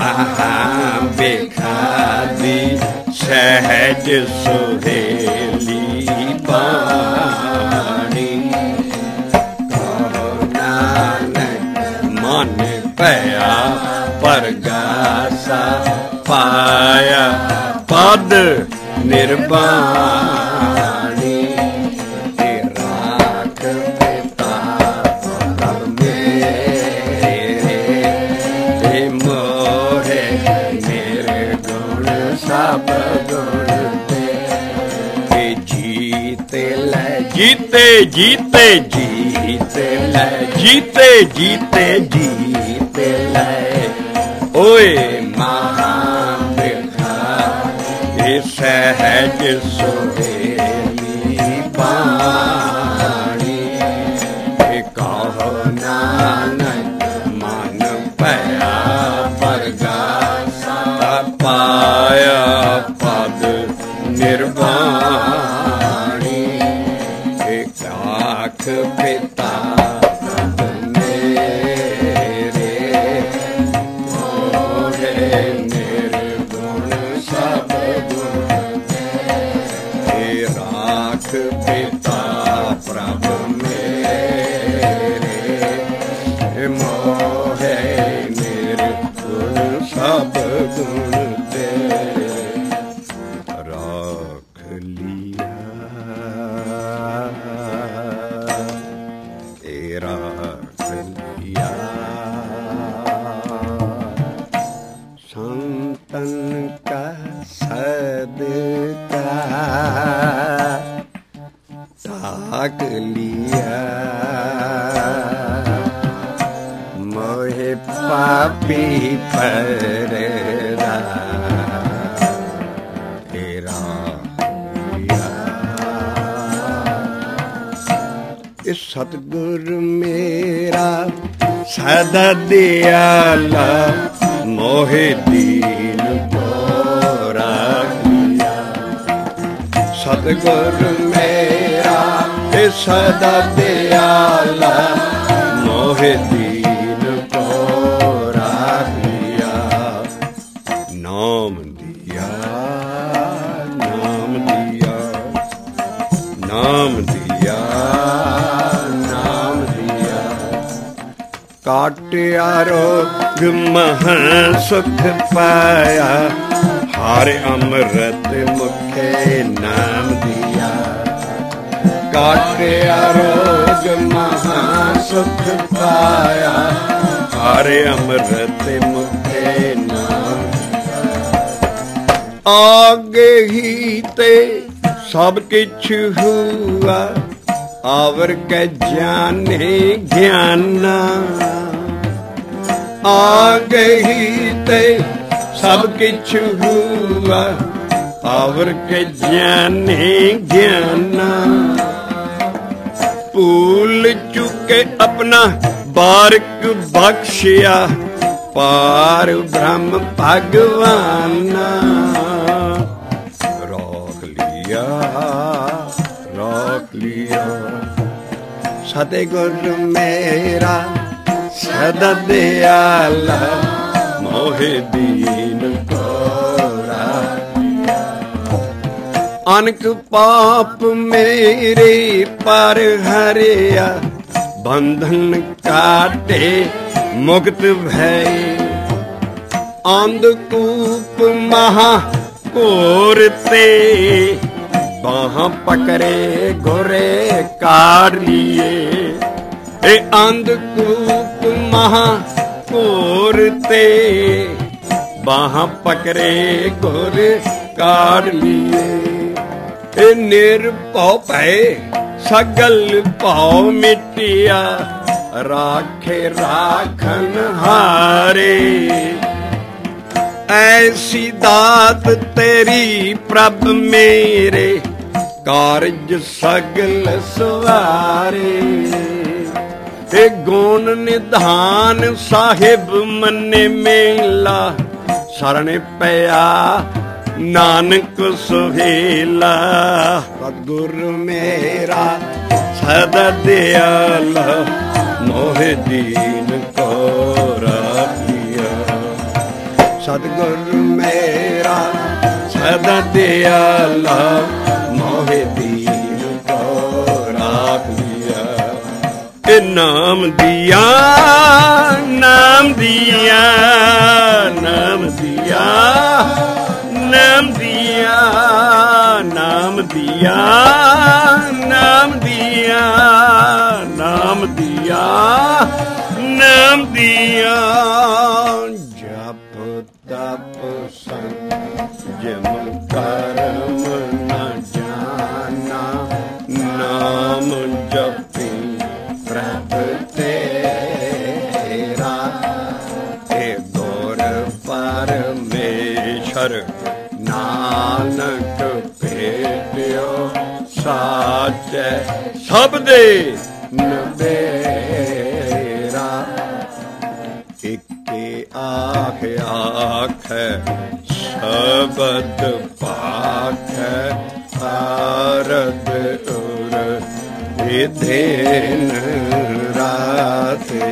महाबिखारी सहज सुहेली बाणी। नानक मन पया परगासा पाया पद निर्वाणी। राख पिता मेरे मोहे निर्गुण सब गुण ते। जीते ले जीते जीते जीते ले जीते जीते जीते ले ओए महाबिखारी सहज सुहेली बाणी। कहो नानक मन पया परगासा पाया पद निर्वाणी। आख पिता मेरे मोहे निर्गुण सब गुण। राख पिता प्रभु मेरे मोहे निर्गुण सब गुण तेरे। राख लिया राख लिया संतन का सदका ताक लिया। मोहे पापी परदा तेरा लिया। इस सतगुर मेरा सदा दयाला मोहे दीन को राख लिया। सतगुर मेरा सदा दयाला मोहे दीन को राख लिया। नाम दिया नाम दिया नाम दिया नाम दिया। काटिया रोग महा सुख पाया हर अमृत मुखे नाम दिया। काटिया रोग महा सुख पाया हर अमृत मुखे नाम। आगे ही ते सब किछ हुआ आवर के जाने ज्ञाना। आगे ही ते सब किछ हुआ आवर के जाने ज्ञाना। ਭੂਲ ਚੁੱਕੇ ਆਪਣਾ ਬਾਰਕ ਬਖਸ਼ਿਆ ਪਾਰ ਬ੍ਰਹਮ ਭਗਵਾਨ ਰੋਕ ਲਿਆ ਸਤਿਗੁਰ ਮੇਰਾ ਸਦਾ ਦਿਆਲਾ ਮੋਹਿ ਦੀਨ ਤੋਰਾ ਅਨਕ ਪਾਪ ਮੇਰੇ ਪਰ ਹਰਿਆ ਬੰਧਨ ਕਾਟੇ ਮੁਕਤ ਭੈ ਅੰਧਕੂਪ ਮਹਾ ਘੋਰ ਤੇ ਬਾਹਾਂ ਪਕੜੇ ਗੋਰੇ ਕਾੜ ਲੀਏ ਇਹ ਅੰਧਕੂਪ ਮਹਾ ਘੋਰ ਤੇ ਬਾਹਾਂ ਪਕੜੇ ਗੋਰੇ ਕਾੜ ਲੀਏ ਇਹ ਨਿਰਭਉ ਭੈ ਸਗਲ ਭਉ ਮਿਟਿਆ ਰਾਖੇ ਰਾਖਨ ਹਾਰੇ ਐਸੀ ਦਾਤ ਤੇਰੀ ਪ੍ਰਭ ਮੇਰੇ ਕਾਰਜ ਸਗਲ ਸਵਾਰੇ ਤੇ ਗੁਣ ਨਿਧਾਨ ਸਾਹਿਬ ਮੰਨੇ ਮੇਲਾ ਸਰਣ ਪਿਆ ਨਾਨਕ ਸੁਹੇਲਾ ਸਤਿਗੁਰ ਮੇਰਾ ਸਦਾ ਦਿਆਲਾ ਮੋਹਿ ਦੀਨ ਕੋ ਰਾਖਿਆ ਸਤਿਗੁਰ ਮੇਰਾ ਸਦਾ ਦਿਆਲਾ ਮੋਹਿ ਦੀਨ ਕੋ ਰਾਖਿਆ ਇਹ ਨਾਮ ਦਿਆ ਨਾਮ ਦਿਆ ਨਾਮ ਦਿਆ ਨਾਮ ਦਿਆ ਨਾਮ ਦਿਆ ਨਾਮ ਦਿਆ ਨਾਮ ਦਿਆ ਨਾਮ ਦਿਆ ਜਪ ਤਪ ਸੰਜਮ ਕਰਮ ਨ ਜਾਨਾ ਨਾਮ ਜਪੀ ਪ੍ਰਭ ਤੇਰਾ ਏ ਗੁਰ ਪਰਮੇਸ਼ਰ ਨਾਨਕ ਭੇਟਿਓ ਸਾਚੈ ਸਭ ਦੇ ਨਬੇਰਾ ਇਕੇ ਆਖੈ ਸ਼ਬਦ ਪਾਖੈ ਆਰਦ ਉਰ ਵਿਧੇਨ ਰਾਤੇ